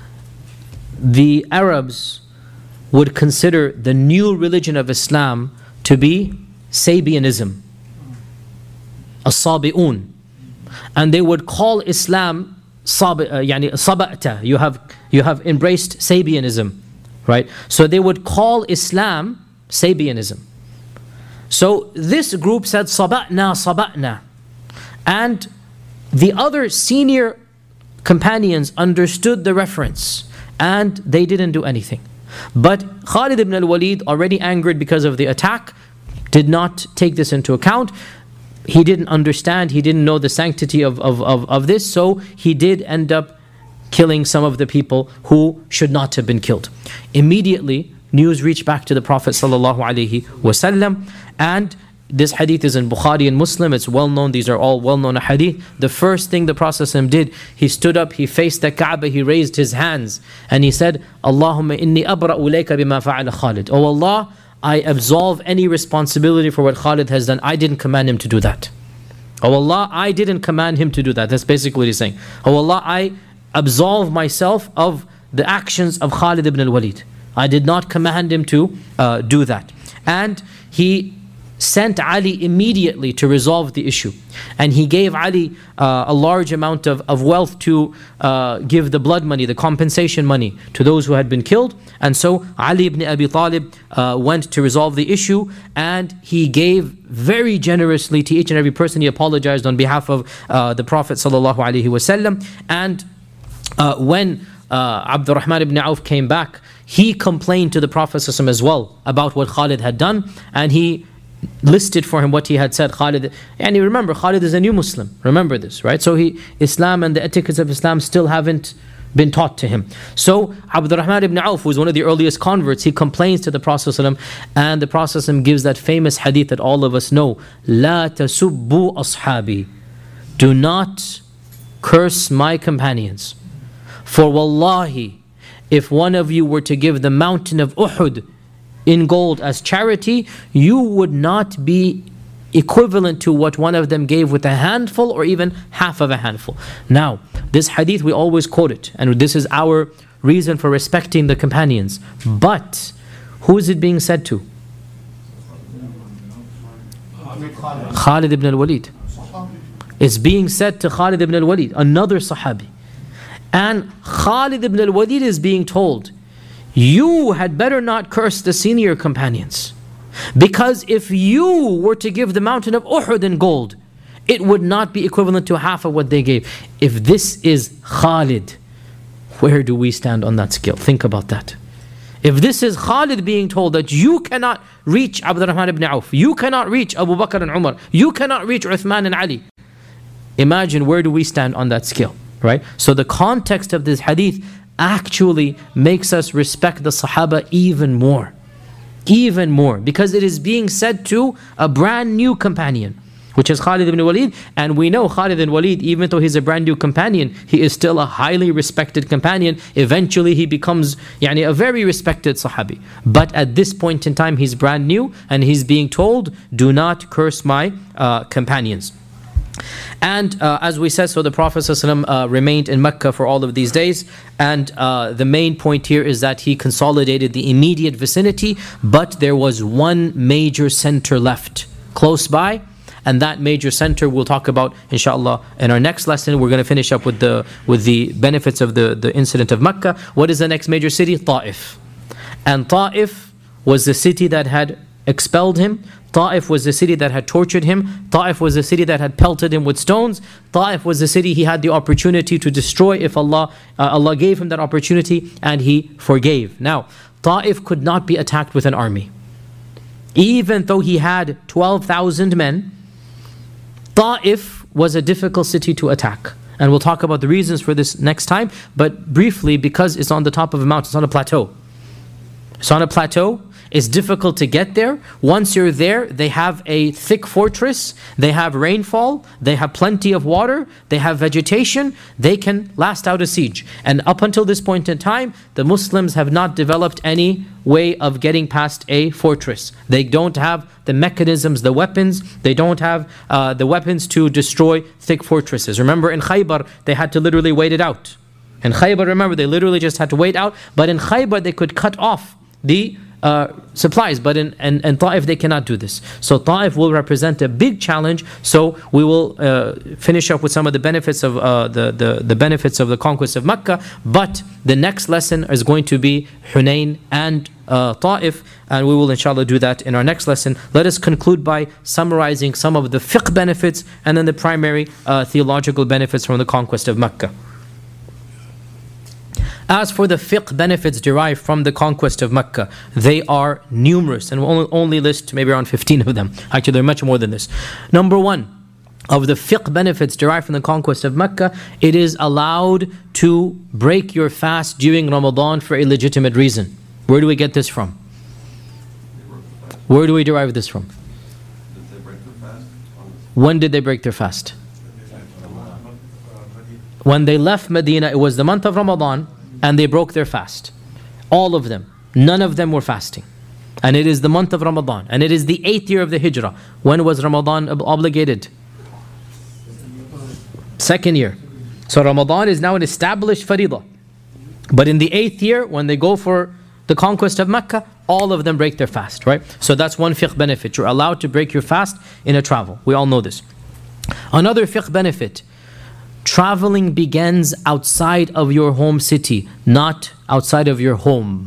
the Arabs would consider the new religion of Islam to be Sabianism, as-Sabi'un. And they would call Islam saba'ta. You have embraced Sabianism, right? So they would call Islam Sabianism. So this group said Saba'na, saba'na. And the other senior companions understood the reference, and they didn't do anything. But Khalid ibn al-Walid, already angered because of the attack, did not take this into account. He didn't understand, he didn't know the sanctity of this, so he did end up killing some of the people who should not have been killed. Immediately, news reached back to the Prophet ﷺ, and this hadith is in Bukhari and Muslim. It's well known. These are all well known hadith. The first thing the Prophet ﷺ did, he stood up, he faced the Kaaba, he raised his hands, and he said, Allahumma inni abra'u layka bima fa'ala Khalid. Oh Allah, I absolve any responsibility for what Khalid has done. I didn't command him to do that. Oh Allah, I didn't command him to do that. That's basically what he's saying. Oh Allah, I absolve myself of the actions of Khalid ibn al-Walid. I did not command him to do that. And he sent Ali immediately to resolve the issue. And he gave Ali a large amount of wealth to give the blood money, the compensation money to those who had been killed. And so Ali ibn Abi Talib went to resolve the issue, and he gave very generously to each and every person. He apologized on behalf of the Prophet ﷺ. And when Abdurrahman ibn Auf came back, he complained to the Prophet ﷺ as well about what Khalid had done, and he listed for him what he had said. Khalid, and you remember, Khalid is a new Muslim. Remember this, right? So Islam and the etiquettes of Islam still haven't been taught to him. So Abdurrahman ibn Auf, who was one of the earliest converts, he complains to the Prophet ﷺ, and the Prophet ﷺ gives that famous hadith that all of us know, لا تسبوا أصحابي, do not curse my companions. For wallahi, if one of you were to give the mountain of Uhud in gold as charity, you would not be equivalent to what one of them gave with a handful or even half of a handful. Now, this hadith, we always quote it, and this is our reason for respecting the companions. But who is it being said to? Khalid ibn al-Walid. It's being said to Khalid ibn al-Walid, another Sahabi. And Khalid ibn al-Walid is being told, you had better not curse the senior companions. Because if you were to give the mountain of Uhud in gold, it would not be equivalent to half of what they gave. If this is Khalid, where do we stand on that scale? Think about that. If this is Khalid being told that you cannot reach Abdurrahman ibn Auf, you cannot reach Abu Bakr and Umar, you cannot reach Uthman and Ali, imagine where do we stand on that scale, right? So the context of this hadith actually makes us respect the Sahaba even more. Even more, because it is being said to a brand new companion, which is Khalid ibn Walid. And we know Khalid ibn Walid, even though he's a brand new companion, he is still a highly respected companion. Eventually he becomes a very respected Sahabi. But at this point in time, he's brand new and he's being told, do not curse my companions. And as we said, so the Prophet ﷺ remained in Mecca for all of these days. And the main point here is that he consolidated the immediate vicinity, but there was one major center left close by. And that major center we'll talk about, inshallah, in our next lesson. We're going to finish up with the benefits of the incident of Mecca. What is the next major city? Ta'if. And Ta'if was the city that had expelled him. Ta'if was the city that had tortured him. Ta'if was the city that had pelted him with stones. Ta'if was the city he had the opportunity to destroy if Allah gave him that opportunity, and he forgave. Now, Ta'if could not be attacked with an army. Even though he had 12,000 men, Ta'if was a difficult city to attack. And we'll talk about the reasons for this next time. But briefly, because it's on the top of a mountain, it's on a plateau. It's on a plateau. It's difficult to get there. Once you're there, they have a thick fortress, they have rainfall, they have plenty of water, they have vegetation, they can last out a siege. And up until this point in time, the Muslims have not developed any way of getting past a fortress. They don't have the mechanisms, the weapons, they don't have the weapons to destroy thick fortresses. Remember in Khaybar, they had to literally wait it out. In Khaybar, remember, they literally just had to wait out. But in Khaybar, they could cut off the supplies, but in Ta'if they cannot do this. So Ta'if will represent a big challenge. So we will finish up with some of the benefits of the benefits of the conquest of Mecca. But the next lesson is going to be Hunayn and Ta'if, and we will inshallah do that in our next lesson. Let us conclude by summarizing some of the fiqh benefits and then the primary theological benefits from the conquest of Mecca. As for the fiqh benefits derived from the conquest of Mecca, they are numerous, and we'll only list maybe around 15 of them. Actually, there are much more than this. Number one, of the fiqh benefits derived from the conquest of Mecca, it is allowed to break your fast during Ramadan for a legitimate reason. Where do we get this from? Where do we derive this from? When did they break their fast? When they left Medina, it was the month of Ramadan, and they broke their fast. All of them. None of them were fasting. And it is the month of Ramadan. And it is the 8th year of the Hijrah. When was Ramadan obligated? 2nd year. So Ramadan is now an established faridah. But in the 8th year, when they go for the conquest of Mecca, all of them break their fast, right? So that's one fiqh benefit. You're allowed to break your fast in a travel. We all know this. Another fiqh benefit. Traveling begins outside of your home city, not outside of your home.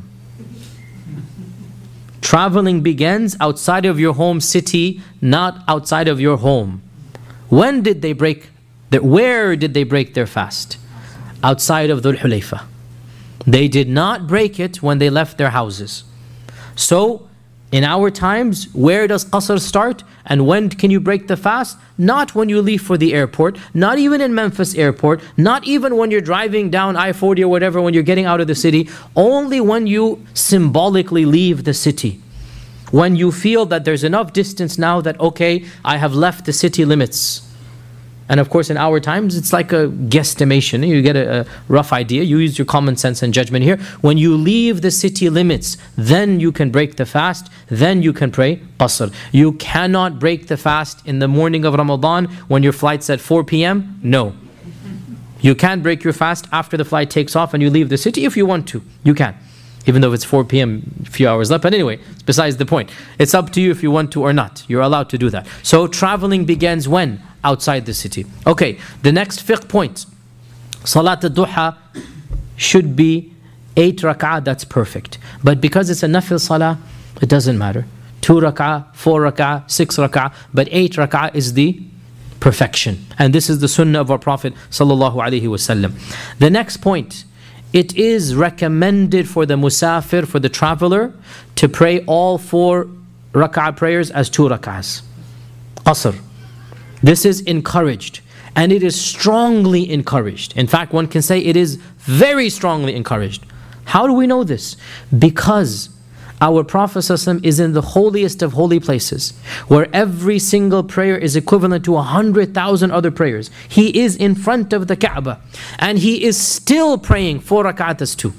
Traveling begins outside of your home city, not outside of your home. When did they break? Where did they break their fast? Outside of Dhul Hulayfa. They did not break it when they left their houses. So, In our times, where does qasr start? And when can you break the fast? Not when you leave for the airport, not even in Memphis airport, not even when you're driving down I-40 or whatever, when you're getting out of the city. Only when you symbolically leave the city. When you feel that there's enough distance now that, okay, I have left the city limits. And of course, in our times, it's like a guesstimation. You get a rough idea. You use your common sense and judgment here. When you leave the city limits, then you can break the fast. Then you can pray qasr. You cannot break the fast in the morning of Ramadan when your flight's at 4 p.m. No. You can break your fast after the flight takes off and you leave the city if you want to. You can. Even though it's 4 p.m., a few hours left. But anyway, it's besides the point. It's up to you if you want to or not. You're allowed to do that. So traveling begins when? Outside the city. Okay, the next fiqh point. Salat al-duha should be 8 rak'ah, that's perfect. But because it's a nafil salah, it doesn't matter. 2 rak'ah, 4 rak'ah, 6 rak'ah, but 8 rak'ah is the perfection. And this is the sunnah of our Prophet sallallahu alaihi wasallam. The next point. It is recommended for the musafir, for the traveler, to pray all 4 rak'ah prayers as 2 rak'ahs. Qasr. This is encouraged. And it is strongly encouraged. In fact, one can say it is very strongly encouraged. How do we know this? Because our Prophet ﷺ is in the holiest of holy places, where every single prayer is equivalent to 100,000 other prayers. He is in front of the Kaaba, and he is still praying 4 rak'at as 2.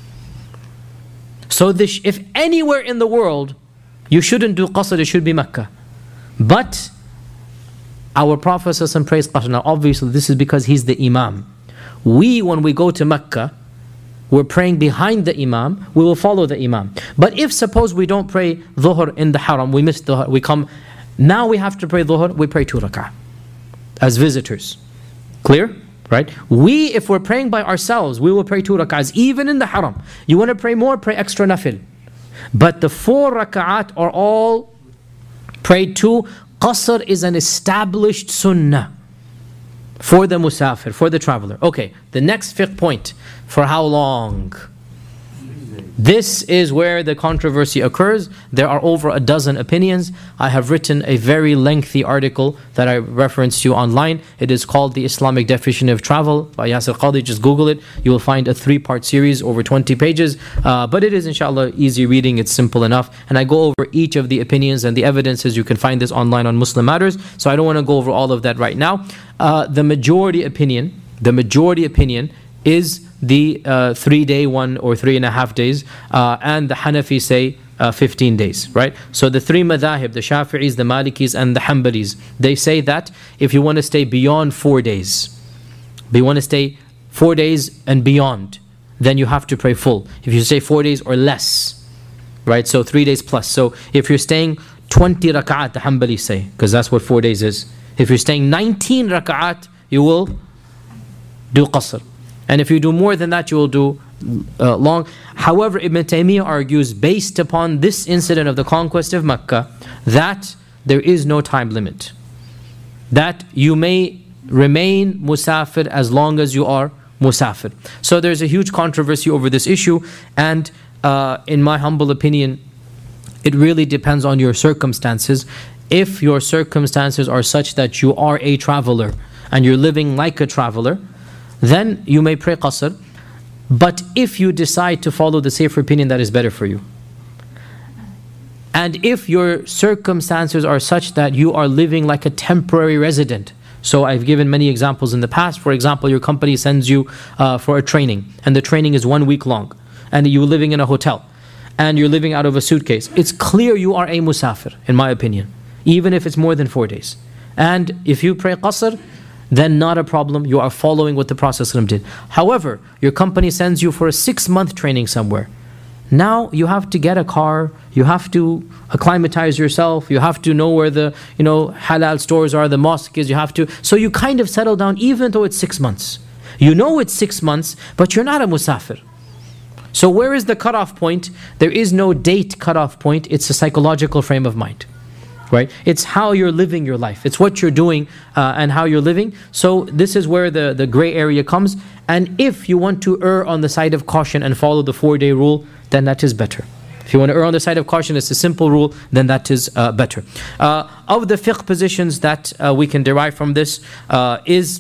So if anywhere in the world you shouldn't do qasr, it should be Mecca. But our Prophet ﷺ prays qasr. Now obviously this is because he's the Imam. When we go to Mecca, we're praying behind the Imam, we will follow the Imam. But if suppose we don't pray dhuhr in the haram, we miss dhuhr, we come, now we have to pray dhuhr, we pray 2 rak'ah as visitors. Clear? Right? If we're praying by ourselves, we will pray 2 rak'ahs, even in the haram. You want to pray more, pray extra nafil. But the 4 rak'at are all prayed 2. Qasr is an established sunnah for the musafir, for the traveler. Okay, the next fiqh point. For how long? This is where the controversy occurs. There are over a dozen opinions. I have written a very lengthy article that I referenced to online. It is called The Islamic Definition of Travel by Yasir Qadhi. Just Google it. You will find a 3-part series over 20 pages. But it is inshallah easy reading. It's simple enough. And I go over each of the opinions and the evidences. You can find this online on Muslim Matters. So I don't want to go over all of that right now. The majority opinion is the 3-day one or 3.5 days, and the Hanafi say 15 days, right? So the 3 madhahib, the Shafi'is, the Malikis, and the Hanbalis, they say that if you want to stay beyond 4 days, and beyond, then you have to pray full. If you stay 4 days or less, right? So 3 days plus. So if you're staying 20 rak'at, the Hanbalis say, because that's what 4 days is. If you're staying 19 rak'at, you will do qasr. And if you do more than that, you will do long. However, Ibn Taymiyyah argues, based upon this incident of the conquest of Mecca, that there is no time limit. That you may remain musafir as long as you are musafir. So there's a huge controversy over this issue, and in my humble opinion, it really depends on your circumstances. If your circumstances are such that you are a traveler, and you're living like a traveler, then you may pray qasr. But if you decide to follow the safer opinion, that is better for you. And if your circumstances are such that you are living like a temporary resident, so I've given many examples in the past. For example, your company sends you for a training, and the training is 1 week long, and you're living in a hotel, and you're living out of a suitcase. It's clear you are a musafir, in my opinion, even if it's more than 4 days. And if you pray qasr, then not a problem. You are following what the Prophet ﷺ did. However, your company sends you for a 6-month training somewhere. Now you have to get a car, you have to acclimatize yourself, you have to know where the halal stores are, the mosque is, so you kind of settle down even though it's 6 months. You know it's 6 months, but you're not a musafir. So where is the cutoff point? There is no date cutoff point, it's a psychological frame of mind. Right? It's how you're living your life. It's what you're doing and how you're living. So this is where the gray area comes. And if you want to err on the side of caution and follow the 4-day rule, then that is better. If you want to err on the side of caution, it's a simple rule, then that is better. Of the fiqh positions that we can derive from this is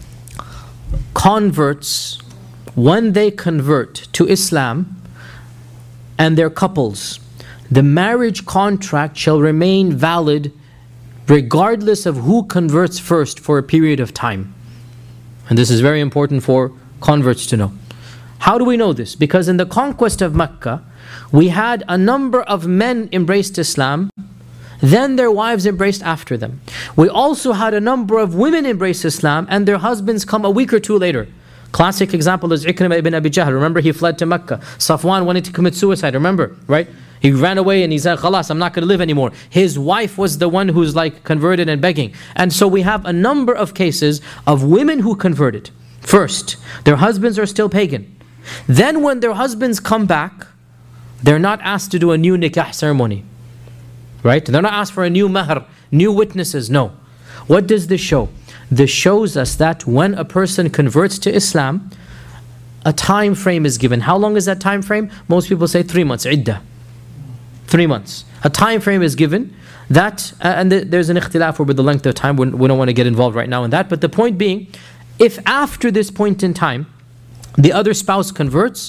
converts, when they convert to Islam and their couples, the marriage contract shall remain valid regardless of who converts first for a period of time. And this is very important for converts to know. How do we know this? Because in the conquest of Mecca, we had a number of men embraced Islam, then their wives embraced after them. We also had a number of women embrace Islam and their husbands come a week or two later. Classic example is Ikrimah ibn Abi Jahl. Remember, he fled to Mecca. Safwan wanted to commit suicide, remember, right? He ran away and he said, Khalas, I'm not going to live anymore. His wife was the one who's like converted and begging. And so we have a number of cases of women who converted. First, their husbands are still pagan. Then when their husbands come back, they're not asked to do a new nikah ceremony. Right? They're not asked for a new mahr, new witnesses, no. What does this show? This shows us that when a person converts to Islam, a time frame is given. How long is that time frame? Most people say 3 months, iddah. 3 months. A time frame is given that, and there's an ikhtilaf over the length of time. We don't want to get involved right now in that. But the point being, if after this point in time, the other spouse converts,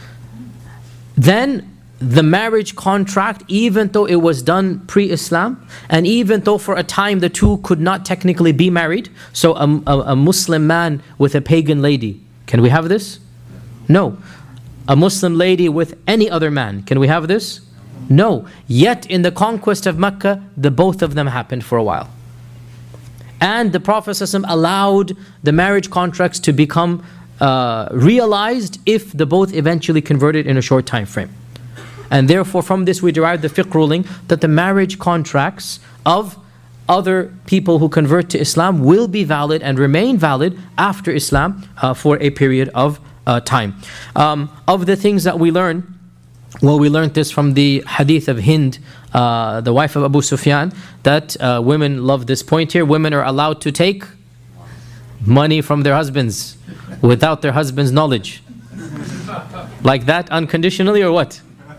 then the marriage contract, even though it was done pre-Islam, and even though for a time the two could not technically be married, so a Muslim man with a pagan lady, can we have this? No. A Muslim lady with any other man, can we have this? No. Yet in the conquest of Mecca, the both of them happened for a while. And the Prophet ﷺ allowed the marriage contracts to become realized if the both eventually converted in a short time frame. And therefore from this we derive the fiqh ruling that the marriage contracts of other people who convert to Islam will be valid and remain valid after Islam for a period of time. Of the things that we learn, well, we learned this from the hadith of Hind, the wife of Abu Sufyan, that women love this point here. Women are allowed to take money from their husbands without their husband's knowledge. Like that, unconditionally, or what?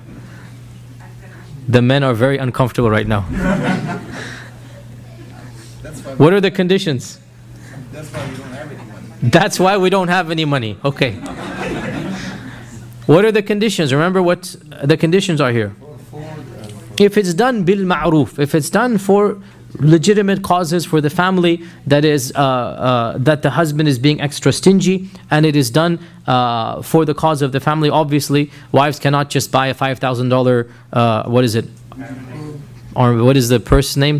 The men are very uncomfortable right now. What are the conditions? That's why we don't have any money. That's why we don't have any money. Okay. What are the conditions? Remember what the conditions are here. If it's done bil ma'ruf, if it's done for legitimate causes for the family, that is that the husband is being extra stingy, and it is done for the cause of the family. Obviously, wives cannot just buy a $5,000 what is it, or what is the purse name?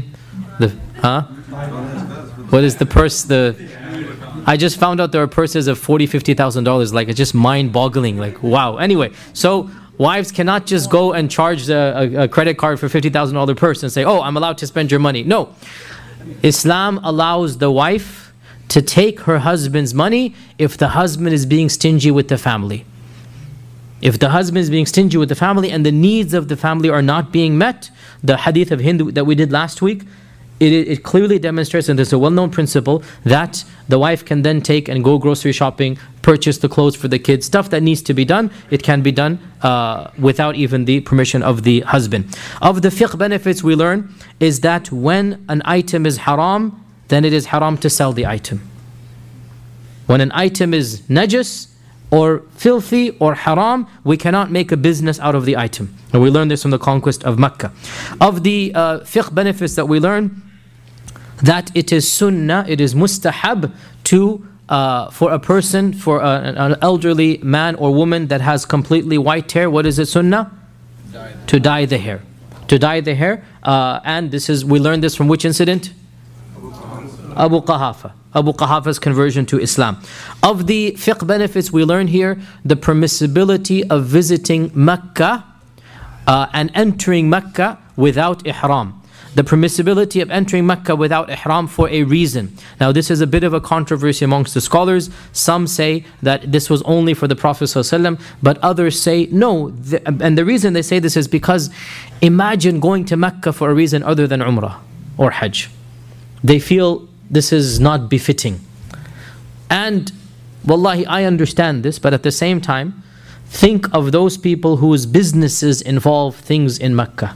What is the purse? I just found out there are purses of $40,000-$50,000. Like, it's just mind-boggling. Like, wow. Anyway, so wives cannot just go and charge a credit card for $50,000 purse and say, oh, I'm allowed to spend your money. No. Islam allows the wife to take her husband's money if the husband is being stingy with the family. If the husband is being stingy with the family and the needs of the family are not being met, the hadith of Hind that we did last week, it clearly demonstrates, and there's a well-known principle, that the wife can then take and go grocery shopping, purchase the clothes for the kids, stuff that needs to be done. It can be done without even the permission of the husband. Of the fiqh benefits we learn is that when an item is haram, then it is haram to sell the item. When an item is najis or filthy or haram, we cannot make a business out of the item. And we learn this from the conquest of Mecca. Of the fiqh benefits that we learn, that it is sunnah, it is mustahab to for a person, for an elderly man or woman that has completely white hair, what is it sunnah? To dye the hair. To dye the hair. And this is, we learned this from which incident? Abu Quhafa. Abu Quhafa's conversion to Islam. Of the fiqh benefits we learn here, the permissibility of visiting Mecca and entering Mecca without ihram. The permissibility of entering Mecca without ihram for a reason. Now this is a bit of a controversy amongst the scholars. Some say that this was only for the Prophet ﷺ, but others say no. And the reason they say this is because imagine going to Mecca for a reason other than Umrah or Hajj. They feel this is not befitting. And wallahi, I understand this, but at the same time, think of those people whose businesses involve things in Mecca.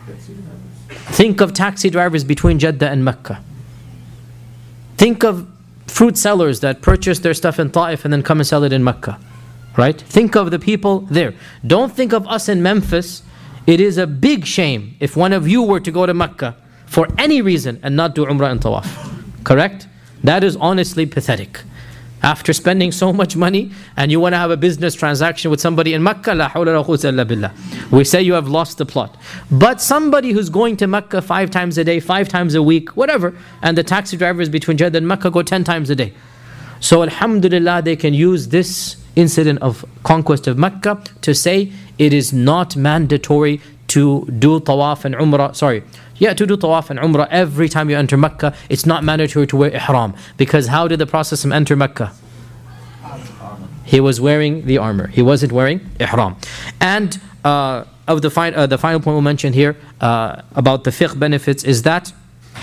Think of taxi drivers between Jeddah and Mecca. Think of fruit sellers that purchase their stuff in Ta'if and then come and sell it in Mecca. Right? Think of the people there. Don't think of us in Memphis. It is a big shame if one of you were to go to Mecca for any reason and not do Umrah and Tawaf. Correct? That is honestly pathetic. After spending so much money and you want to have a business transaction with somebody in Mecca, la hawla wa quwwata illa billah. We say you have lost the plot. But somebody who's going to Mecca 5 times a day, 5 times a week, whatever, and the taxi drivers between Jeddah and Mecca go 10 times a day. So alhamdulillah, they can use this incident of conquest of Mecca to say it is not mandatory to do Tawaf and Umrah, to do Tawaf and Umrah every time you enter Mecca. It's not mandatory to wear Ihram. Because how did the Prophet enter Mecca? He was wearing the armor. He wasn't wearing Ihram. And of the final point we'll mention here about the fiqh benefits is that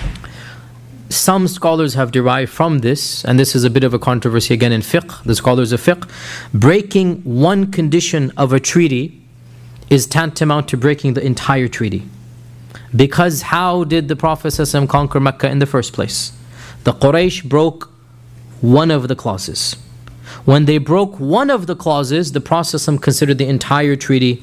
some scholars have derived from this, and this is a bit of a controversy again in fiqh, the scholars of fiqh, breaking one condition of a treaty is tantamount to breaking the entire treaty. Because how did the Prophet ﷺ conquer Mecca in the first place? The Quraysh broke one of the clauses. When they broke one of the clauses, the Prophet ﷺ considered the entire treaty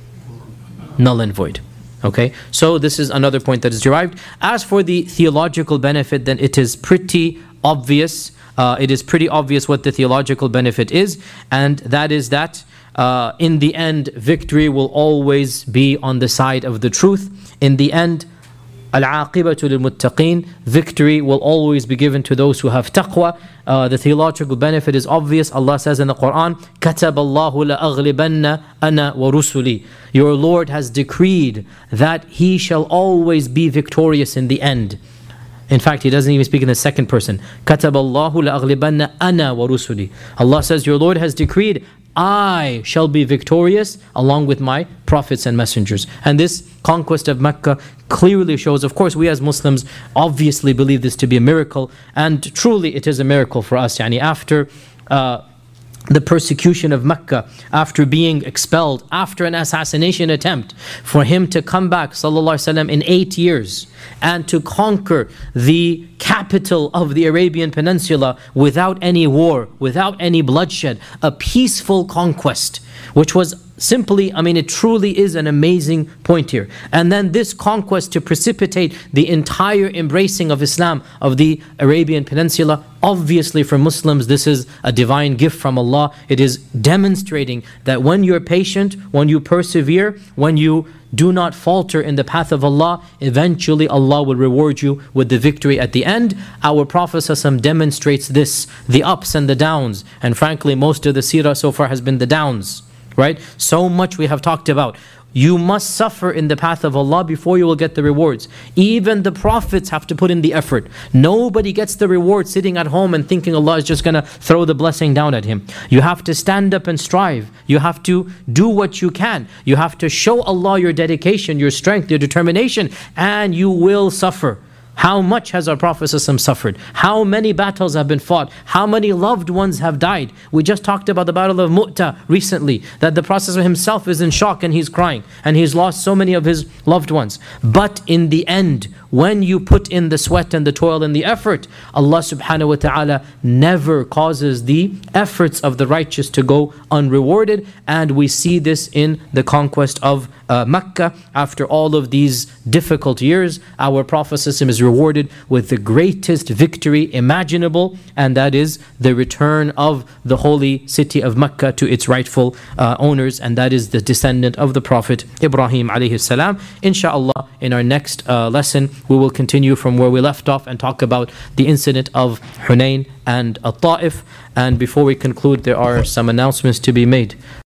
null and void. Okay, so this is another point that is derived. As for the theological benefit, then it is pretty obvious. It is pretty obvious what the theological benefit is, and that is that in the end, victory will always be on the side of the truth. In the end, al-aqibatu lil-muttaqeen, victory will always be given to those who have taqwa. The theological benefit is obvious. Allah says in the Quran, كَتَبَ اللَّهُ لَأَغْلِبَنَّ أَنَا وَرُسُلِي. Your Lord has decreed that He shall always be victorious in the end. In fact, He doesn't even speak in the second person. كَتَبَ اللَّهُ لَأَغْلِبَنَّ أَنَا وَرُسُلِي. Allah says, your Lord has decreed, I shall be victorious along with my prophets and messengers. And this conquest of Mecca clearly shows, of course, we as Muslims obviously believe this to be a miracle, and truly it is a miracle for us. After the persecution of Mecca, after being expelled, after an assassination attempt, for him to come back, sallallahu alaihi wasallam, in 8 years and to conquer the capital of the Arabian Peninsula without any war, without any bloodshed, a peaceful conquest, which was simply, it truly is an amazing point here. And then this conquest to precipitate the entire embracing of Islam, of the Arabian Peninsula, obviously for Muslims this is a divine gift from Allah. It is demonstrating that when you're patient, when you persevere, when you do not falter in the path of Allah, eventually Allah will reward you with the victory at the end. Our Prophet ﷺ demonstrates this, the ups and the downs, and frankly most of the seerah so far has been the downs. Right? So much we have talked about. You must suffer in the path of Allah before you will get the rewards. Even the prophets have to put in the effort. Nobody gets the reward sitting at home and thinking Allah is just going to throw the blessing down at him. You have to stand up and strive. You have to do what you can. You have to show Allah your dedication, your strength, your determination, and you will suffer. How much has our Prophet ﷺ suffered? How many battles have been fought? How many loved ones have died? We just talked about the battle of Mu'tah recently, that the Prophet himself is in shock and he's crying and he's lost so many of his loved ones. But in the end, when you put in the sweat and the toil and the effort, Allah subhanahu wa ta'ala never causes the efforts of the righteous to go unrewarded. And we see this in the conquest of Mecca. After all of these difficult years, our Prophet is rewarded with the greatest victory imaginable, and that is the return of the holy city of Mecca to its rightful owners, and that is the descendant of the Prophet Ibrahim alayhi salam. Insha'Allah, in our next lesson, we will continue from where we left off and talk about the incident of Hunayn and At-Ta'if. And before we conclude, there are some announcements to be made.